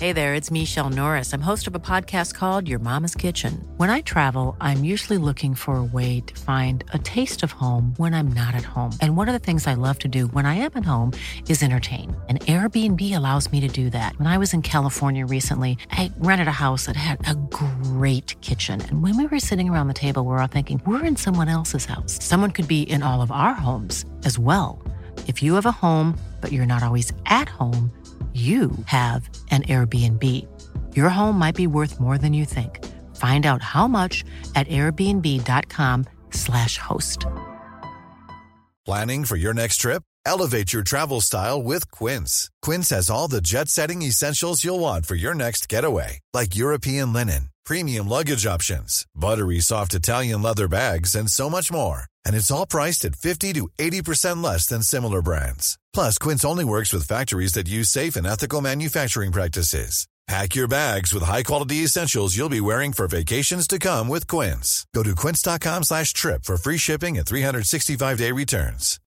Hey there, it's Michelle Norris. I'm host of a podcast called Your Mama's Kitchen. When I travel, I'm usually looking for a way to find a taste of home when I'm not at home. And one of the things I love to do when I am at home is entertain. And Airbnb allows me to do that. When I was in California recently, I rented a house that had a great kitchen. And when we were sitting around the table, we were all thinking, we're in someone else's house. Someone could be in all of our homes as well. If you have a home, but you're not always at home, you have an Airbnb. Your home might be worth more than you think. Find out how much at airbnb.com/host. Planning for your next trip? Elevate your travel style with Quince. Quince has all the jet-setting essentials you'll want for your next getaway, like European linen, premium luggage options, buttery soft Italian leather bags, and so much more. And it's all priced at 50 to 80% less than similar brands. Plus, Quince only works with factories that use safe and ethical manufacturing practices. Pack your bags with high-quality essentials you'll be wearing for vacations to come with Quince. Go to quince.com/trip for free shipping and 365-day returns.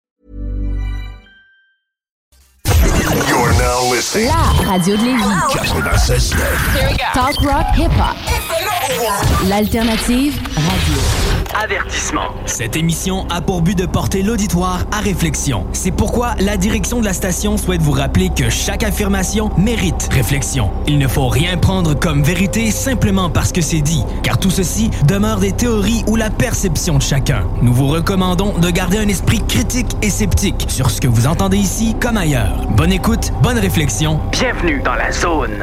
You're now listening. La radio de Lévis. 96.9. Talk rock hip-hop. L'alternative radio. Avertissement. Cette émission a pour but de porter l'auditoire à réflexion. C'est pourquoi la direction de la station souhaite vous rappeler que chaque affirmation mérite réflexion. Il ne faut rien prendre comme vérité simplement parce que c'est dit, car tout ceci demeure des théories ou la perception de chacun. Nous vous recommandons de garder un esprit critique et sceptique sur ce que vous entendez ici comme ailleurs. Bonne écoute, bonne réflexion. Bienvenue dans la zone.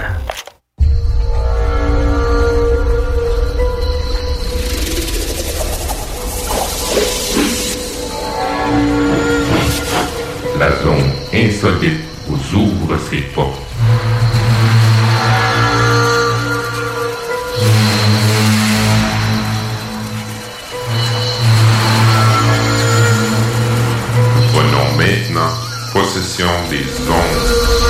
La zone insolite vous ouvre ses portes. Prenons maintenant possession des ondes.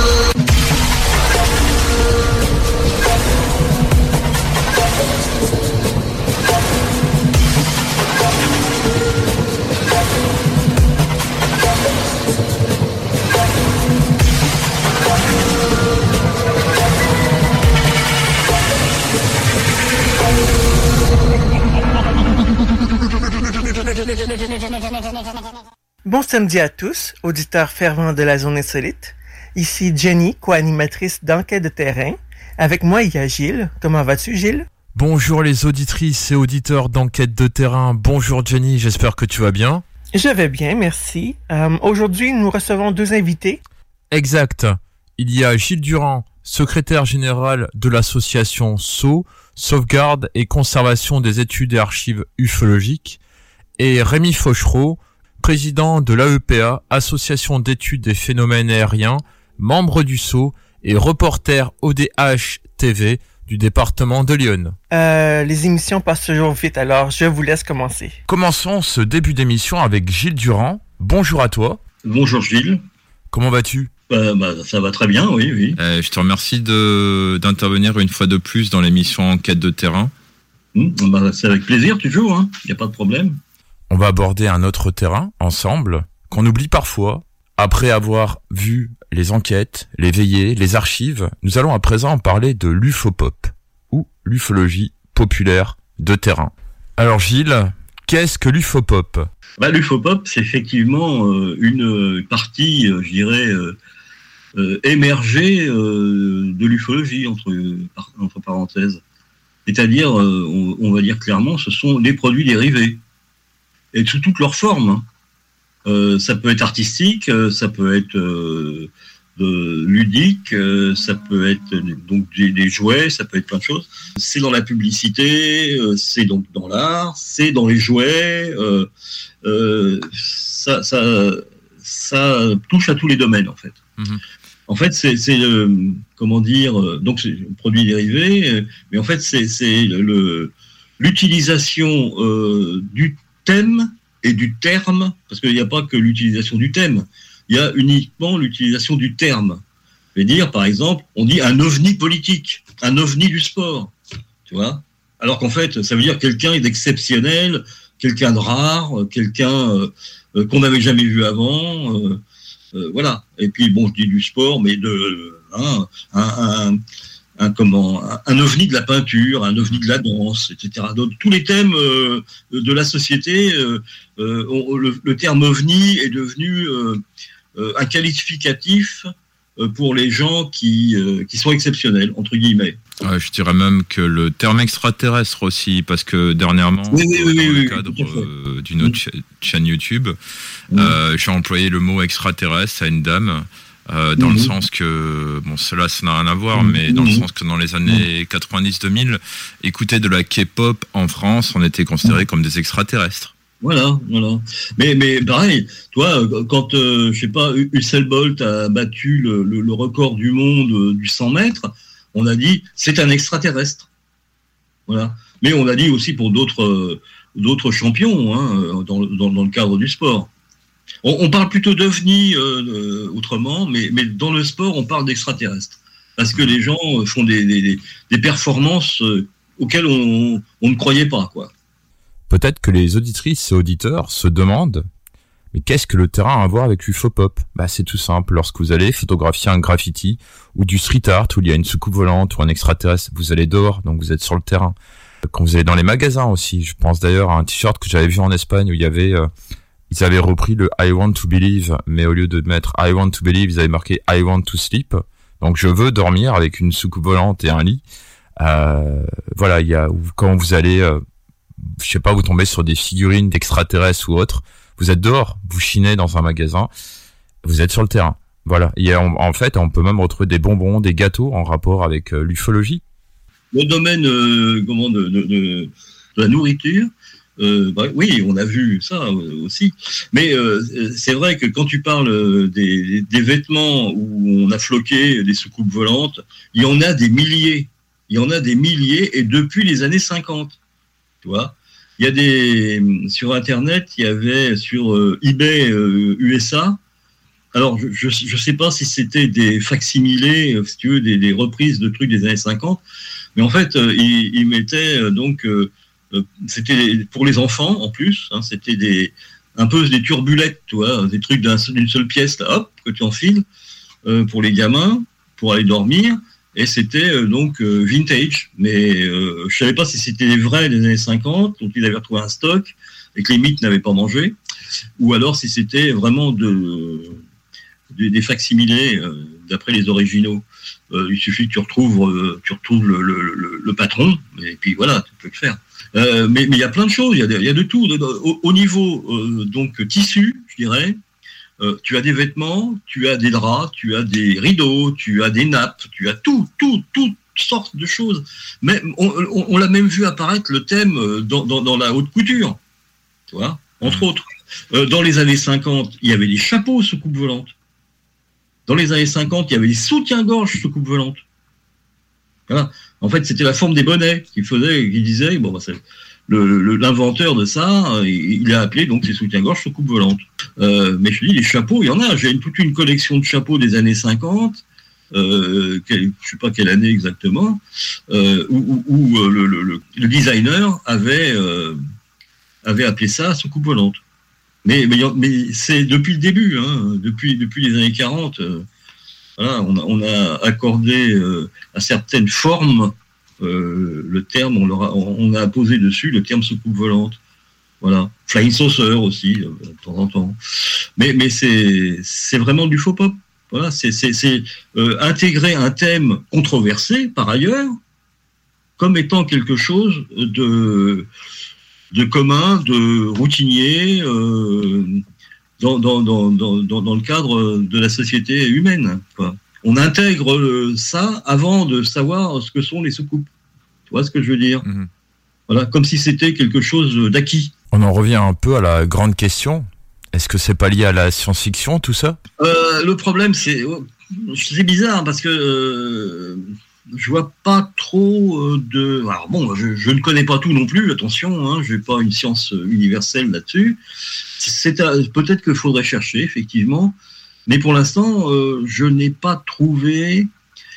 Bon samedi à tous, auditeurs fervents de la zone insolite. Ici Jenny, co-animatrice d'Enquête de terrain. Avec moi, il y a Gilles. Comment vas-tu, Gilles? Bonjour les auditrices et auditeurs d'Enquête de terrain. Bonjour Jenny, j'espère que tu vas bien. Je vais bien, merci. Aujourd'hui, nous recevons deux invités. Exact. Il y a Gilles Durand, secrétaire général de l'association SO, Sauvegarde et Conservation des études et archives ufologiques, et Rémi Fauchereau, président de l'AEPA, Association d'études des phénomènes aériens, membre du SO et reporter ODH TV du département de l'Yonne. Les émissions passent toujours vite, alors je vous laisse commencer. Commençons ce début d'émission avec Gilles Durand. Bonjour à toi. Bonjour Gilles. Comment vas-tu ? Ça va très bien, oui. Je te remercie d'intervenir une fois de plus dans l'émission Enquête de terrain. C'est avec plaisir toujours, il n'y a pas de problème. On va aborder un autre terrain ensemble qu'on oublie parfois. Après avoir vu les enquêtes, les veillées, les archives, nous allons à présent parler de l'ufopop ou l'ufologie populaire de terrain. Alors Gilles, qu'est-ce que l'ufopop ? L'ufopop, c'est effectivement une partie, émergée de l'ufologie, entre parenthèses. C'est-à-dire, on va dire clairement, ce sont des produits dérivés. Et sous toutes leurs formes. Ça peut être artistique, ça peut être ludique, ça peut être donc des jouets, ça peut être plein de choses. C'est dans la publicité, c'est donc dans l'art, c'est dans les jouets. Ça touche à tous les domaines en fait. Mmh. En fait, c'est donc c'est un produit dérivé, mais en fait c'est l'utilisation du thème et du terme, parce qu'il n'y a pas que l'utilisation du thème, il y a uniquement l'utilisation du terme. Je vais dire, par exemple, on dit un ovni politique, un ovni du sport, tu vois. Alors qu'en fait, ça veut dire quelqu'un d'exceptionnel, quelqu'un de rare, quelqu'un qu'on n'avait jamais vu avant, voilà. Et puis bon, je dis du sport, mais un ovni de la peinture, un ovni de la danse, etc. Donc, tous les thèmes de la société, le terme ovni est devenu un qualificatif pour les gens qui sont exceptionnels, entre guillemets. Ouais, je dirais même que le terme extraterrestre aussi, parce que dernièrement, dans le cadre d'une autre chaîne YouTube, j'ai employé le mot extraterrestre à une dame, dans le sens que, bon, cela, ça n'a rien à voir, mais dans le sens que dans les années 90-2000, écouter de la K-pop en France, on était considérés comme des extraterrestres. Voilà. Mais pareil, toi, quand, je sais pas, Usain Bolt a battu le record du monde du 100 mètres, on a dit, c'est un extraterrestre. Voilà. Mais on a dit aussi pour d'autres champions, hein, dans le cadre du sport. On parle plutôt d'ovnis autrement, mais dans le sport, on parle d'extraterrestres. Parce que les gens font des performances auxquelles on ne croyait pas, quoi. Peut-être que les auditrices et auditeurs se demandent, mais qu'est-ce que le terrain a à voir avec l'UFO-pop ? Bah, c'est tout simple. Lorsque vous allez photographier un graffiti ou du street art où il y a une soucoupe volante ou un extraterrestre, vous allez dehors, donc vous êtes sur le terrain. Quand vous allez dans les magasins aussi, je pense d'ailleurs à un t-shirt que j'avais vu en Espagne où il y avait, ils avaient repris le I want to believe, mais au lieu de mettre I want to believe, ils avaient marqué I want to sleep. Donc je veux dormir avec une soucoupe volante et un lit. Voilà, il y a, quand vous allez, je sais pas, vous tombez sur des figurines d'extraterrestres ou autres, vous êtes dehors, vous chinez dans un magasin, vous êtes sur le terrain. Voilà. Et en fait, on peut même retrouver des bonbons, des gâteaux en rapport avec l'ufologie. Le domaine de la nourriture, oui, on a vu ça aussi. Mais c'est vrai que quand tu parles des vêtements où on a floqué des soucoupes volantes, il y en a des milliers. Il y en a des milliers, et depuis les années 50. Tu vois, il y a sur Internet, il y avait sur eBay USA. Alors, je sais pas si c'était des facsimilés, si tu veux, des reprises de trucs des années 50, mais en fait, ils mettaient c'était pour les enfants en plus, hein, c'était un peu des turbulettes, tu vois, des trucs d'une seule pièce, là, hop, que tu enfiles pour les gamins, pour aller dormir. Et c'était donc vintage, mais je savais pas si c'était les vrais des années 50, dont ils avaient retrouvé un stock et que les mythes n'avaient pas mangé, ou alors si c'était vraiment des facsimilés d'après les originaux. Il suffit que tu retrouves le patron, et puis voilà, tu peux le faire. Mais il y a plein de choses, il y a de tout. Au niveau donc tissu, je dirais. Tu as des vêtements, tu as des draps, tu as des rideaux, tu as des nappes, tu as toutes sortes de choses. Mais on l'a même vu apparaître le thème dans la haute couture, tu vois, entre autres. Dans les années 50, il y avait des chapeaux sous coupe volante. Dans les années 50, il y avait des soutiens-gorge sous coupe volante. Voilà. En fait, c'était la forme des bonnets qui disait, bon, bah, c'est l'inventeur de ça, il a appelé donc ses soutiens-gorge sous coupe volante. Mais je te dis, les chapeaux, il y en a. J'ai toute une collection de chapeaux des années 50, je sais pas quelle année exactement, où le designer avait appelé ça sous coupe volante. Mais c'est depuis le début, hein, depuis les années 40. Voilà, on a accordé à certaines formes le terme, on a posé dessus le terme soucoupe volante. Voilà, flying saucer aussi de temps en temps. Mais c'est vraiment du faux pop. Voilà, c'est intégrer un thème controversé par ailleurs comme étant quelque chose de commun, de routinier dans le cadre de la société humaine, quoi. On intègre ça avant de savoir ce que sont les soucoupes. Tu vois ce que je veux dire ? Voilà, comme si c'était quelque chose d'acquis. On en revient un peu à la grande question. Est-ce que c'est pas lié à la science-fiction, tout ça ? Le problème, c'est bizarre parce que je vois pas trop de. Alors bon, je ne connais pas tout non plus. Attention, hein, j'ai pas une science universelle là-dessus. Peut-être qu'il faudrait chercher effectivement, mais pour l'instant, je n'ai pas trouvé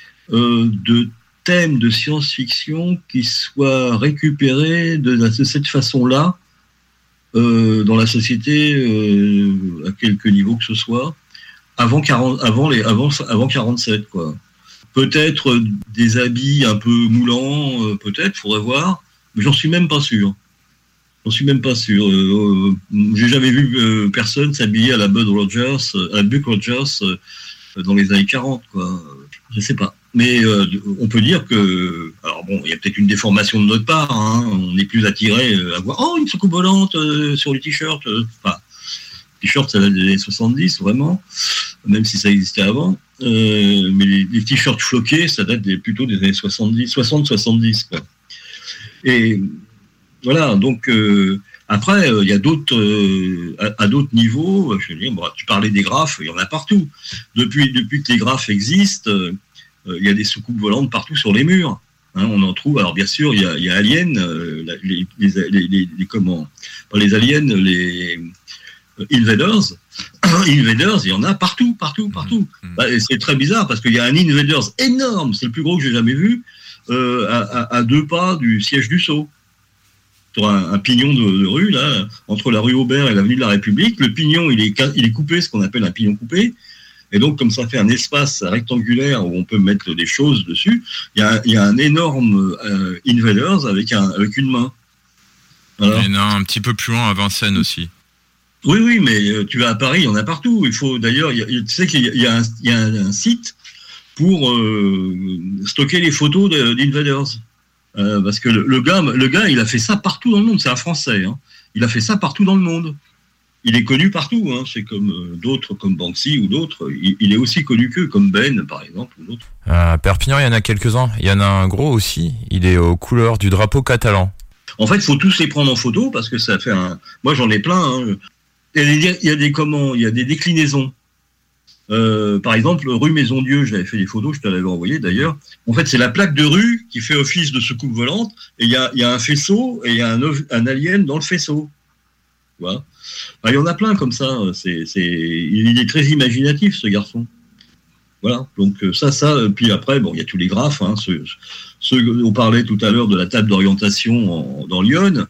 de thème de science-fiction qui soit récupéré de cette façon-là dans la société à quelque niveau que ce soit avant 47, quoi. peut-être des habits un peu moulants, peut-être, faudrait voir, mais j'en suis même pas sûr. J'ai jamais vu personne s'habiller à la Buck Rogers dans les années 40, quoi. Je sais pas. Mais on peut dire que, alors bon, il y a peut-être une déformation de notre part, hein. On est plus attiré à voir une soucoupe volante sur les t-shirts. T-shirts, ça date des années 70, vraiment, même si ça existait avant. Mais les t-shirts floqués, ça date plutôt des années 60-70, quoi. Et voilà, donc après, il y a d'autres, à d'autres niveaux, je veux dire, tu parlais des graphes, il y en a partout. Depuis que les graphes existent, il y a des soucoupes volantes partout sur les murs. Hein, on en trouve, alors bien sûr, il y a Alien, les aliens, les Invaders. Invaders, il y en a partout. Et c'est très bizarre parce qu'il y a un Invaders énorme, c'est le plus gros que j'ai jamais vu, à 2 pas du siège du Sceau. Sur un pignon de rue, là, entre la rue Aubert et l'avenue de la République. Le pignon, il est coupé, ce qu'on appelle un pignon coupé. Et donc, comme ça fait un espace rectangulaire où on peut mettre des choses dessus, il y a un énorme Invaders avec une main. Voilà. Il y en a un petit peu plus loin à Vincennes aussi. Oui, mais tu vas à Paris, il y en a partout. Il faut d'ailleurs, tu sais qu'il y a un site pour stocker les photos d'Invaders. Parce que le gars, il a fait ça partout dans le monde. C'est un Français. Hein. Il a fait ça partout dans le monde. Il est connu partout. Hein. C'est comme d'autres, comme Banksy ou d'autres. Il est aussi connu qu'eux, comme Ben, par exemple, ou d'autres. À Perpignan, il y en a quelques-uns. Il y en a un gros aussi. Il est aux couleurs du drapeau catalan. En fait, il faut tous les prendre en photo parce que ça fait un. Moi, j'en ai plein. Hein. Il y a des déclinaisons. Par exemple, rue Maison-Dieu, j'avais fait des photos, je te l'avais envoyé d'ailleurs. En fait, c'est la plaque de rue qui fait office de soucoupe volante, et il y a un faisceau, et il y a un alien dans le faisceau. Voilà. Il y en a plein comme ça. Il est très imaginatif, ce garçon. Voilà. Donc ça. Puis après, bon, il y a tous les graphes. Hein, on parlait tout à l'heure de la table d'orientation dans Lyon,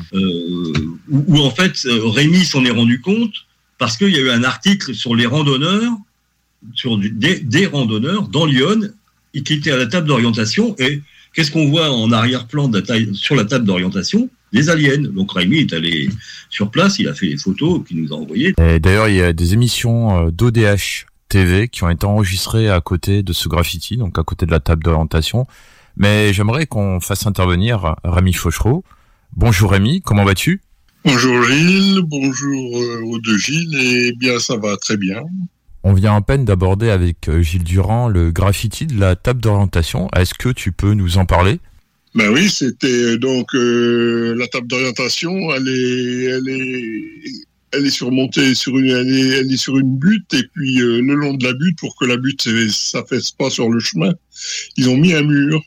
où en fait Rémi s'en est rendu compte parce qu'il y a eu un article sur les randonneurs. Sur des randonneurs dans Lyon qui étaient à la table d'orientation, et qu'est-ce qu'on voit en arrière-plan sur la table d'orientation? Des aliens. Donc Rémi est allé sur place, il a fait les photos qu'il nous a envoyées. Et d'ailleurs, il y a des émissions d'ODH TV qui ont été enregistrées à côté de ce graffiti, donc à côté de la table d'orientation. Mais j'aimerais qu'on fasse intervenir Rémi Fauchereau. Bonjour Rémi, comment vas-tu? Bonjour Gilles, bonjour aux deux Gilles, et bien ça va très bien. On vient à peine d'aborder avec Gilles Durand le graffiti de la table d'orientation. Est-ce que tu peux nous en parler? Ben oui, c'était donc la table d'orientation. Elle est surmontée elle est sur une butte, et puis le long de la butte, pour que la butte s'affaisse pas sur le chemin, ils ont mis un mur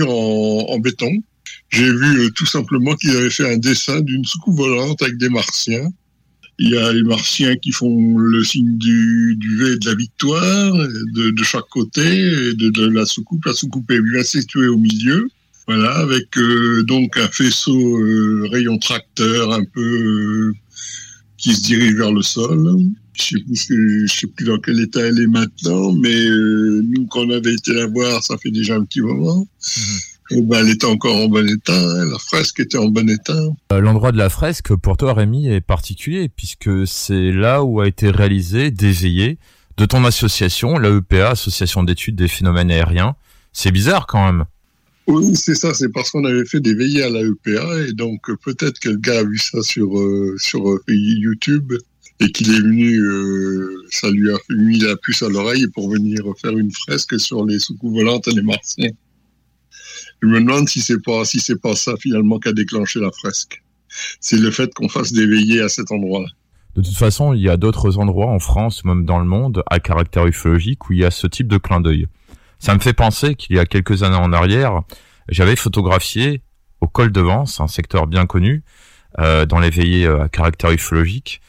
en béton. J'ai vu tout simplement qu'ils avaient fait un dessin d'une soucoupe volante avec des martiens. Il y a les martiens qui font le signe du V et de la victoire de chaque côté, et de la soucoupe. La soucoupe est bien située au milieu, voilà, avec donc un faisceau rayon tracteur un peu qui se dirige vers le sol. Je sais plus dans quel état elle est maintenant, mais nous, quand on avait été la voir, ça fait déjà un petit moment. Et ben, elle était encore en bon état, hein. La fresque était en bon état. L'endroit de la fresque, pour toi, Rémi, est particulier, puisque c'est là où a été réalisé des veillées de ton association, l'AEPA, Association d'études des phénomènes aériens. C'est bizarre quand même. Oui, c'est ça, c'est parce qu'on avait fait des veillées à l'AEPA, et donc peut-être que le gars a vu ça sur YouTube, et qu'il est venu, ça lui a mis la puce à l'oreille pour venir faire une fresque sur les soucoupes volantes et les martiens. Je me demande si c'est pas ça finalement qui a déclenché la fresque. C'est le fait qu'on fasse des veillées à cet endroit-là. De toute façon, il y a d'autres endroits en France, même dans le monde, à caractère ufologique, où il y a ce type de clin d'œil. Ça me fait penser qu'il y a quelques années en arrière, j'avais photographié au col de Vence, un secteur bien connu, dans les veillées à caractère ufologique,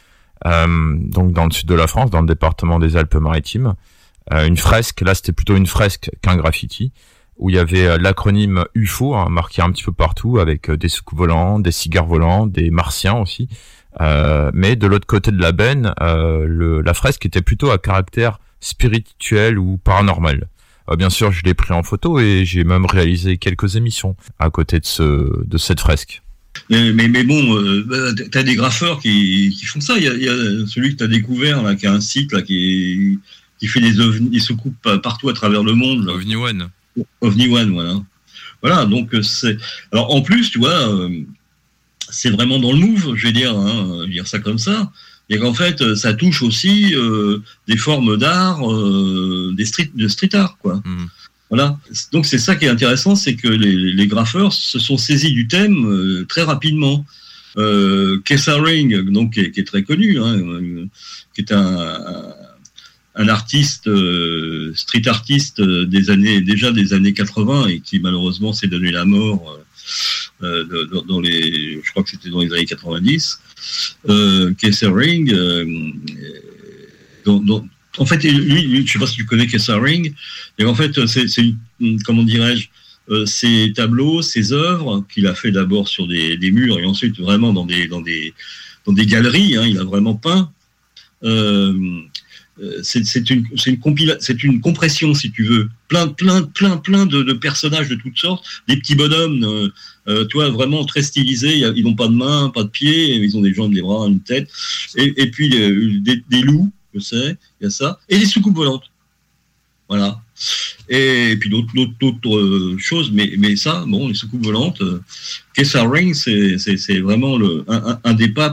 donc dans le sud de la France, dans le département des Alpes-Maritimes, une fresque. Là, c'était plutôt une fresque qu'un graffiti, où il y avait l'acronyme UFO, hein, marqué un petit peu partout, avec des soucoupes volantes, des cigares volants, des martiens aussi. Mais de l'autre côté de la benne, la fresque était plutôt à caractère spirituel ou paranormal. Bien sûr, je l'ai pris en photo et j'ai même réalisé quelques émissions à côté de cette fresque. Mais bon, t'as des graffeurs qui font ça. Il y a celui que t'as découvert là, qui a un site là qui fait des soucoupes partout à travers le monde. Là. OVNI One. OVNI One, voilà. Voilà, donc c'est. Alors en plus, tu vois, c'est vraiment dans le move, je vais dire ça comme ça. Et qu'en fait, ça touche aussi des formes d'art, de street art, quoi. Voilà. Donc c'est ça qui est intéressant, c'est que les graffeurs se sont saisis du thème très rapidement. Kesharing, donc qui est très connu, qui est un artiste, street artiste des années 80 et qui malheureusement s'est donné la mort je crois que c'était dans les années 90. Kesharing, en fait, lui, je sais pas si tu connais Kesharing, mais en fait, c'est comment dirais-je, ses tableaux, ses œuvres qu'il a fait d'abord sur des murs et ensuite vraiment dans des galeries. Il a vraiment peint. C'est une compression, si tu veux, plein de personnages de toutes sortes, des petits bonhommes, tu vois, vraiment très stylisés. Ils n'ont pas de mains, pas de pieds, ils ont des jambes, des bras, une tête, et puis des loups, je sais, il y a ça, et des soucoupes volantes. Voilà. Et puis d'autres choses, mais ça, bon, les soucoupes volantes, Kesharing, c'est vraiment un des papes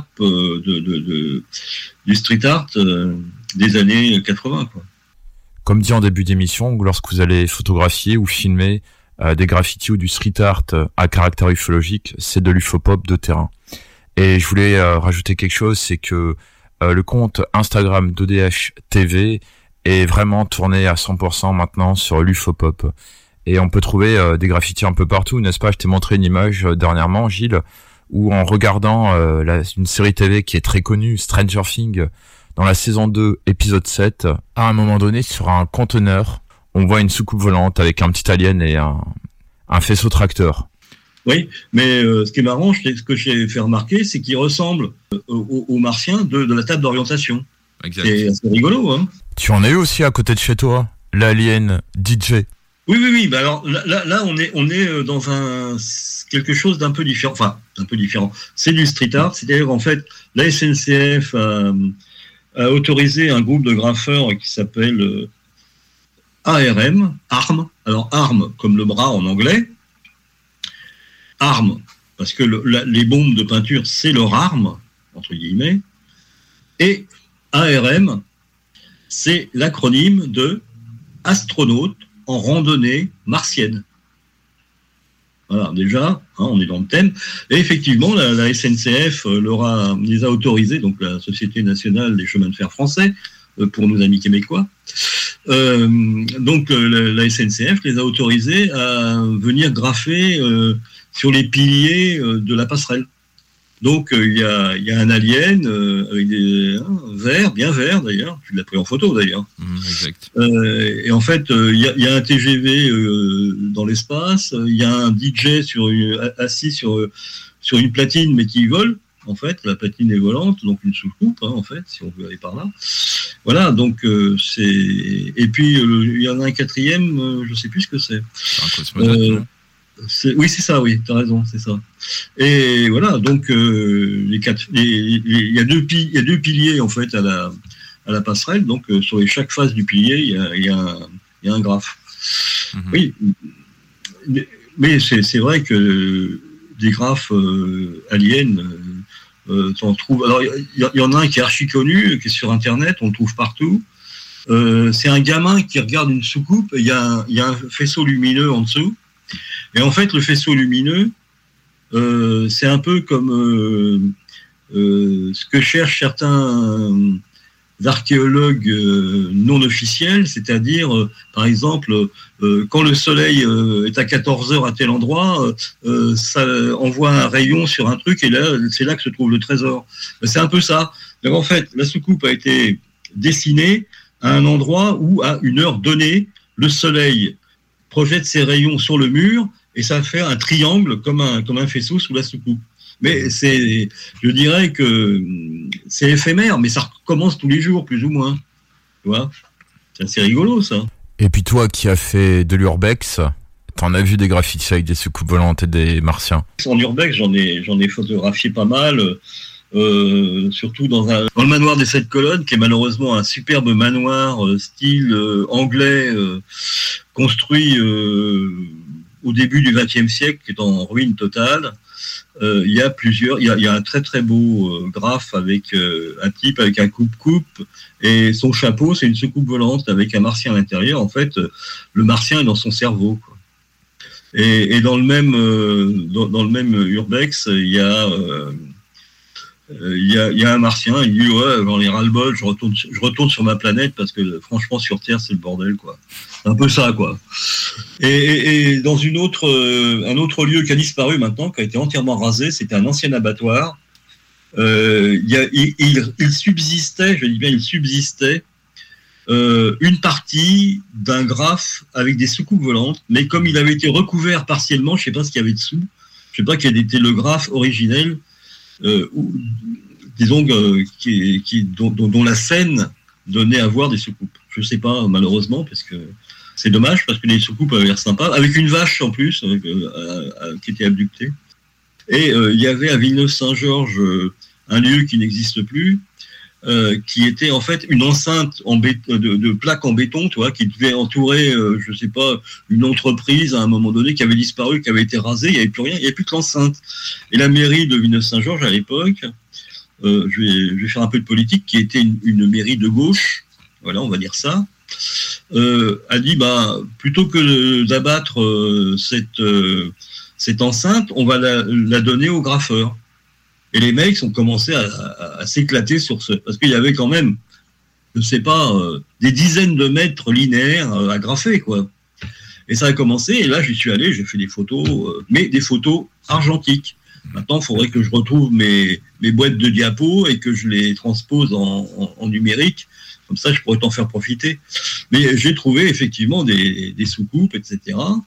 du street art des années 80, quoi. Comme dit en début d'émission, lorsque vous allez photographier ou filmer des graffitis ou du street art à caractère ufologique, c'est de l'ufopop de terrain. Et je voulais rajouter quelque chose, c'est que le compte Instagram d'ODH TV est vraiment tourné à 100% maintenant sur l'ufopop. Et on peut trouver des graffitis un peu partout, n'est-ce pas? Je t'ai montré une image dernièrement, Gilles, où en regardant une série TV qui est très connue, Stranger Things, dans la saison 2, épisode 7, à un moment donné, sur un conteneur, on voit une soucoupe volante avec un petit alien et un faisceau tracteur. Oui, mais ce qui est marrant, ce que j'ai fait remarquer, c'est qu'il ressemble aux martiens de la table d'orientation. Exact. C'est assez rigolo, hein. Tu en as eu aussi à côté de chez toi, l'alien DJ. Oui. Bah alors là, on est dans quelque chose d'un peu différent. Enfin, un peu différent. C'est du street art, c'est-à-dire en fait, la SNCF a autorisé un groupe de graffeurs qui s'appelle ARM. Alors ARM comme le bras en anglais. ARM parce que les bombes de peinture c'est leur arme entre guillemets. Et ARM, c'est l'acronyme de astronaute en randonnée martienne. Voilà, déjà, on est dans le thème. Et effectivement, la SNCF les a autorisés, donc la Société nationale des chemins de fer français, pour nos amis québécois. Donc la SNCF les a autorisés à venir graffer sur les piliers de la passerelle. Donc il y a un alien avec des verts, bien verts d'ailleurs. Tu l'as pris en photo d'ailleurs. Exact. Et en fait, il y a un TGV dans l'espace. Il y a un DJ assis sur une platine, mais qui vole. En fait, la platine est volante, donc une soucoupe, en fait, si on veut aller par là. Voilà, donc c'est. Et puis il y en a un quatrième, je sais plus ce que c'est. C'est un cosmonaute. Oui, c'est ça, oui, t'as raison, c'est ça. Et voilà, donc il y a deux piliers en fait à la passerelle, donc sur chaque face du pilier, il y a un graphe. Mm-hmm. Oui, mais c'est vrai que des graphes aliens, t'en trouves. Alors il y en a un qui est archi connu, qui est sur Internet, on le trouve partout. C'est un gamin qui regarde une soucoupe, il y a un faisceau lumineux en dessous. Et en fait, le faisceau lumineux, c'est un peu comme ce que cherchent certains archéologues non officiels, c'est-à-dire, par exemple, quand le soleil est à 14h à tel endroit, ça envoie un rayon sur un truc et là, c'est là que se trouve le trésor. C'est un peu ça. Donc en fait, la soucoupe a été dessinée à un endroit où, à une heure donnée, le soleil projette ses rayons sur le mur et ça fait un triangle comme un faisceau sous la soucoupe. Mais je dirais que c'est éphémère, mais ça recommence tous les jours, plus ou moins. Tu vois, c'est assez rigolo, ça. Et puis toi qui as fait de l'urbex, t'en as vu des graffitis avec des soucoupes volantes et des martiens? En urbex, j'en ai photographié pas mal, surtout dans le manoir des 7 colonnes, qui est malheureusement un superbe manoir style anglais, construit au début du XXe siècle, qui est en ruine totale. Il y a un très très beau graphe avec un type avec un coupe-coupe, et son chapeau, c'est une soucoupe volante avec un martien à l'intérieur. En fait, le martien est dans son cerveau, quoi. Et dans le même urbex, il y a un martien. Il dit ouais, j'en ai ras-le-bol, je retourne sur ma planète parce que franchement sur Terre c'est le bordel, quoi. C'est un peu ça, quoi. Et dans un autre lieu qui a disparu maintenant, qui a été entièrement rasé, c'était un ancien abattoir. Il subsistait, je dis bien il subsistait, une partie d'un graphe avec des soucoupes volantes, mais comme il avait été recouvert partiellement, je ne sais pas ce qu'il y avait dessous, je ne sais pas quel était le graphe originel, disons dont la scène donnait à voir des soucoupes. Je ne sais pas, malheureusement, parce que c'est dommage, parce que les soucoupes avaient l'air sympas, avec une vache en plus, qui était abductée. Et il y avait à Villeneuve-Saint-Georges un lieu qui n'existe plus, qui était en fait une enceinte de plaques en béton, tu vois, qui devait entourer, je sais pas, une entreprise à un moment donné qui avait disparu, qui avait été rasée, il n'y avait plus rien, il n'y avait plus que l'enceinte. Et la mairie de Villeneuve-Saint-Georges à l'époque, je vais faire un peu de politique, qui était une mairie de gauche, voilà, on va dire ça, a dit plutôt que d'abattre cette enceinte, on va la donner aux graffeurs. Et les mecs ont commencé à s'éclater sur parce qu'il y avait quand même, je sais pas, des dizaines de mètres linéaires à graffer, quoi. Et ça a commencé, et là j'y suis allé, j'ai fait des photos, mais des photos argentiques. Maintenant, il faudrait que je retrouve mes boîtes de diapos et que je les transpose en numérique. Comme ça, je pourrais t'en faire profiter. Mais j'ai trouvé effectivement des soucoupes, etc.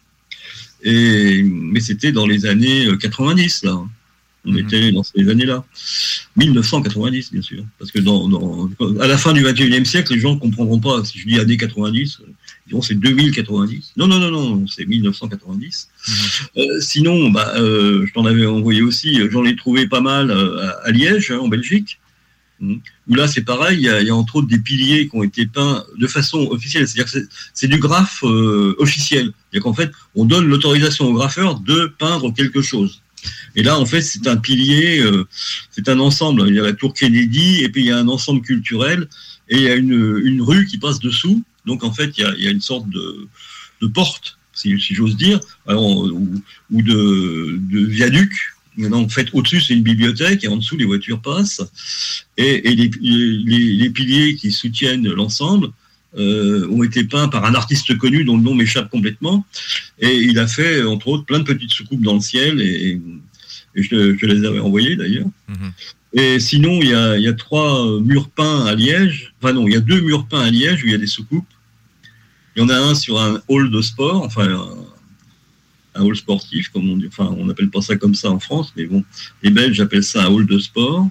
Mais c'était dans les années 90, là. On était dans ces années-là. 1990, bien sûr. Parce que à la fin du 21e siècle, les gens ne comprendront pas. Si je dis années 90, ils diront c'est 2090. Non, c'est 1990. Sinon, je t'en avais envoyé aussi, j'en ai trouvé pas mal à Liège, en Belgique. Où là, c'est pareil, il y a entre autres des piliers qui ont été peints de façon officielle. C'est-à-dire que c'est du graphe officiel. C'est-à-dire qu'en fait, on donne l'autorisation au graffeur de peindre quelque chose. Et là, en fait, c'est un pilier, c'est un ensemble. Il y a la tour Kennedy, et puis il y a un ensemble culturel, et il y a une rue qui passe dessous. Donc, en fait, il y a une sorte de porte, si j'ose dire, ou de viaduc. En fait, au-dessus, c'est une bibliothèque, et en dessous, les voitures passent. Et les piliers qui soutiennent l'ensemble ont été peints par un artiste connu dont le nom m'échappe complètement, et il a fait entre autres plein de petites soucoupes dans le ciel, et je les avais envoyées d'ailleurs. Et sinon il y a 3 murs peints à Liège, enfin non, il y a 2 murs peints à Liège où il y a des soucoupes. Il y en a un sur un hall de sport, enfin un hall sportif, comme on dit, enfin on n'appelle pas ça comme ça en France, mais bon, les Belges appellent ça un hall de sport,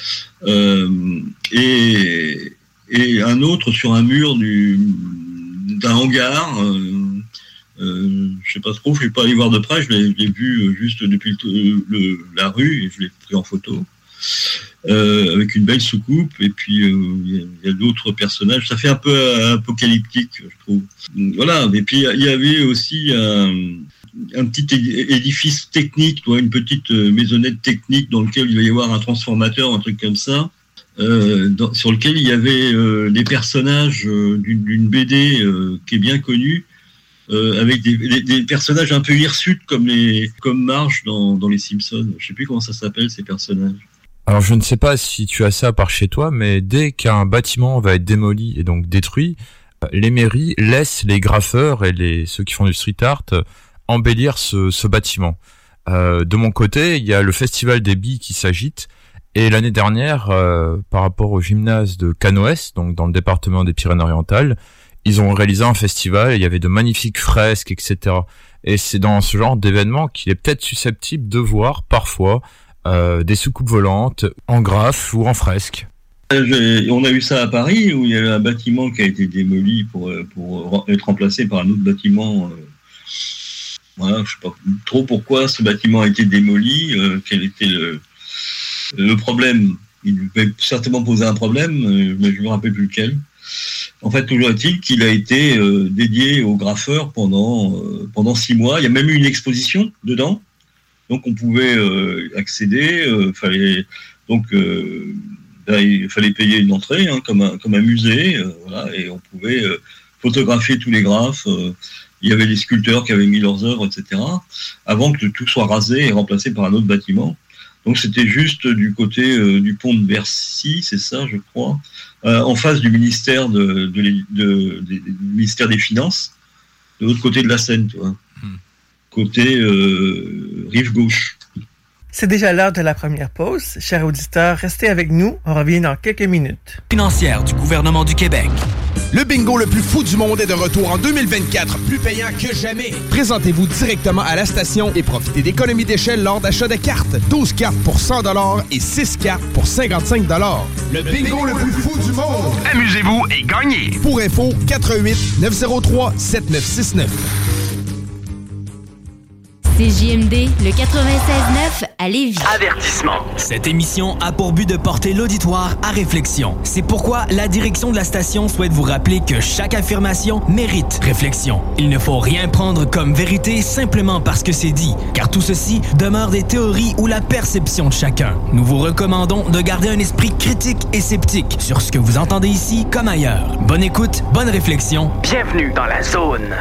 et un autre sur un mur d'un hangar. Je sais pas trop, je ne vais pas aller voir de près, je l'ai vu juste depuis la rue, et je l'ai pris en photo, avec une belle soucoupe, et puis il y a d'autres personnages, ça fait un peu apocalyptique, je trouve. Voilà, et puis il y avait aussi un petit édifice technique, une petite maisonnette technique dans lequel il va y avoir un transformateur, un truc comme ça, sur lequel il y avait des personnages d'une BD qui est bien connue, avec des personnages un peu hirsutes comme Marge dans les Simpsons. Je ne sais plus comment ça s'appelle, ces personnages. Alors je ne sais pas si tu as ça par chez toi, mais dès qu'un bâtiment va être démoli et donc détruit, les mairies laissent les graffeurs et ceux qui font du street art embellir ce bâtiment. De mon côté, il y a le festival des billes qui s'agite. Et l'année dernière, par rapport au gymnase de Canoës, donc dans le département des Pyrénées-Orientales, ils ont réalisé un festival, il y avait de magnifiques fresques, etc. Et c'est dans ce genre d'événement qu'il est peut-être susceptible de voir parfois des soucoupes volantes en graphe ou en fresque. On a eu ça à Paris, où il y a un bâtiment qui a été démoli pour être remplacé par un autre bâtiment. Voilà, je ne sais pas trop pourquoi ce bâtiment a été démoli, quel était le problème. Il devait certainement poser un problème, mais je ne me rappelle plus lequel. En fait, toujours est-il qu'il a été dédié aux graffeurs pendant 6 mois. Il y a même eu une exposition dedans, donc on pouvait accéder. Il fallait payer une entrée, comme un musée, voilà, et on pouvait photographier tous les graphes. Il y avait des sculpteurs qui avaient mis leurs œuvres, etc., avant que tout soit rasé et remplacé par un autre bâtiment. Donc c'était juste du côté du pont de Bercy, c'est ça, je crois, en face du ministère du ministère des Finances, de l'autre côté de la Seine, tu vois, côté rive gauche. C'est déjà l'heure de la première pause. Chers auditeurs, restez avec nous. On revient dans quelques minutes. Financière du gouvernement du Québec. Le bingo le plus fou du monde est de retour en 2024, plus payant que jamais. Présentez-vous directement à la station et profitez d'économies d'échelle lors d'achat de cartes. 12 cartes pour 100 $ et 6 cartes pour 55 $. Le bingo le plus fou du monde. Amusez-vous et gagnez. Pour info, 88 903 7969. CJMD, le 96.9 à Lévis. Avertissement. Cette émission a pour but de porter l'auditoire à réflexion. C'est pourquoi la direction de la station souhaite vous rappeler que chaque affirmation mérite réflexion. Il ne faut rien prendre comme vérité simplement parce que c'est dit, car tout ceci demeure des théories ou la perception de chacun. Nous vous recommandons de garder un esprit critique et sceptique sur ce que vous entendez ici comme ailleurs. Bonne écoute, bonne réflexion. Bienvenue dans la zone.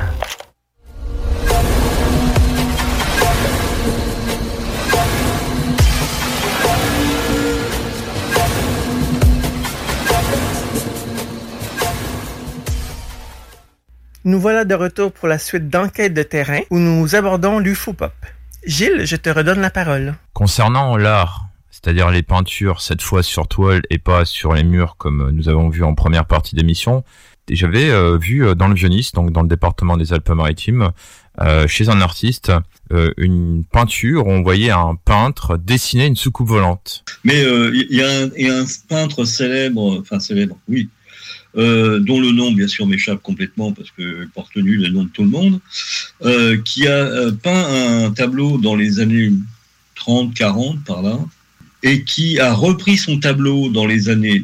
Nous voilà de retour pour la suite d'Enquête de terrain où nous abordons l'UFO-pop. Gilles, je te redonne la parole. Concernant l'art, c'est-à-dire les peintures, cette fois sur toile et pas sur les murs comme nous avons vu en première partie d'émission, j'avais vu dans le Vieux-Nice, donc dans le département des Alpes-Maritimes, chez un artiste, une peinture où on voyait un peintre dessiner une soucoupe volante. Mais il y a un peintre célèbre, oui, dont le nom bien sûr m'échappe complètement parce que porte tenu le nom de tout le monde, qui a peint un tableau dans les années 30, 40 par là, et qui a repris son tableau dans les années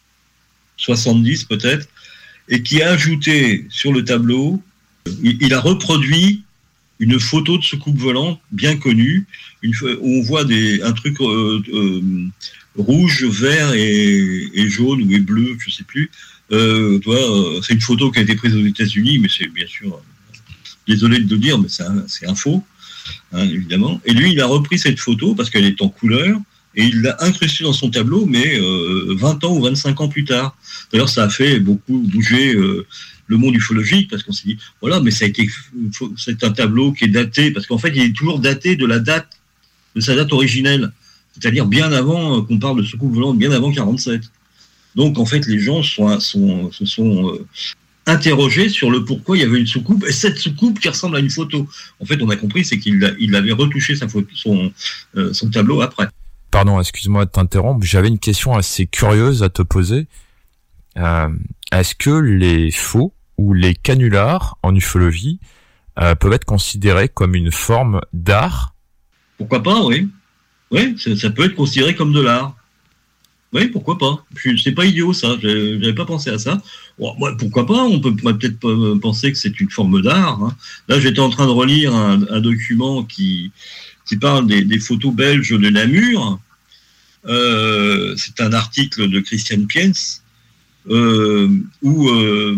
70 peut-être, et qui a ajouté sur le tableau, il a reproduit une photo de soucoupe volante bien connue, où on voit un truc rouge, vert et jaune ou bleu, je sais plus. C'est une photo qui a été prise aux États-Unis, mais c'est bien sûr, désolé de le dire, mais c'est un faux, évidemment. Et lui, il a repris cette photo parce qu'elle est en couleur et il l'a incrustée dans son tableau, mais 20 ans ou 25 ans plus tard. D'ailleurs, ça a fait beaucoup bouger le monde ufologique parce qu'on s'est dit, voilà, mais c'est un tableau qui est daté, parce qu'en fait, il est toujours daté de sa date originelle, c'est-à-dire bien avant qu'on parle de soucoupe volante, bien avant 47. Donc, en fait, les gens se sont interrogés sur le pourquoi il y avait une soucoupe, et cette soucoupe qui ressemble à une photo. En fait, on a compris, c'est qu'il avait retouché son tableau après. Pardon, excuse-moi de t'interrompre, j'avais une question assez curieuse à te poser. Est-ce que les faux ou les canulars en ufologie peuvent être considérés comme une forme d'art? Pourquoi pas, oui. Oui, ça peut être considéré comme de l'art. Oui, pourquoi pas. C'est pas idiot, ça. J'avais pas pensé à ça. Bon, pourquoi pas. On pourrait peut-être penser que c'est une forme d'art. Hein. Là, j'étais en train de relire un document qui parle des photos belges de Namur. C'est un article de Christian Piens où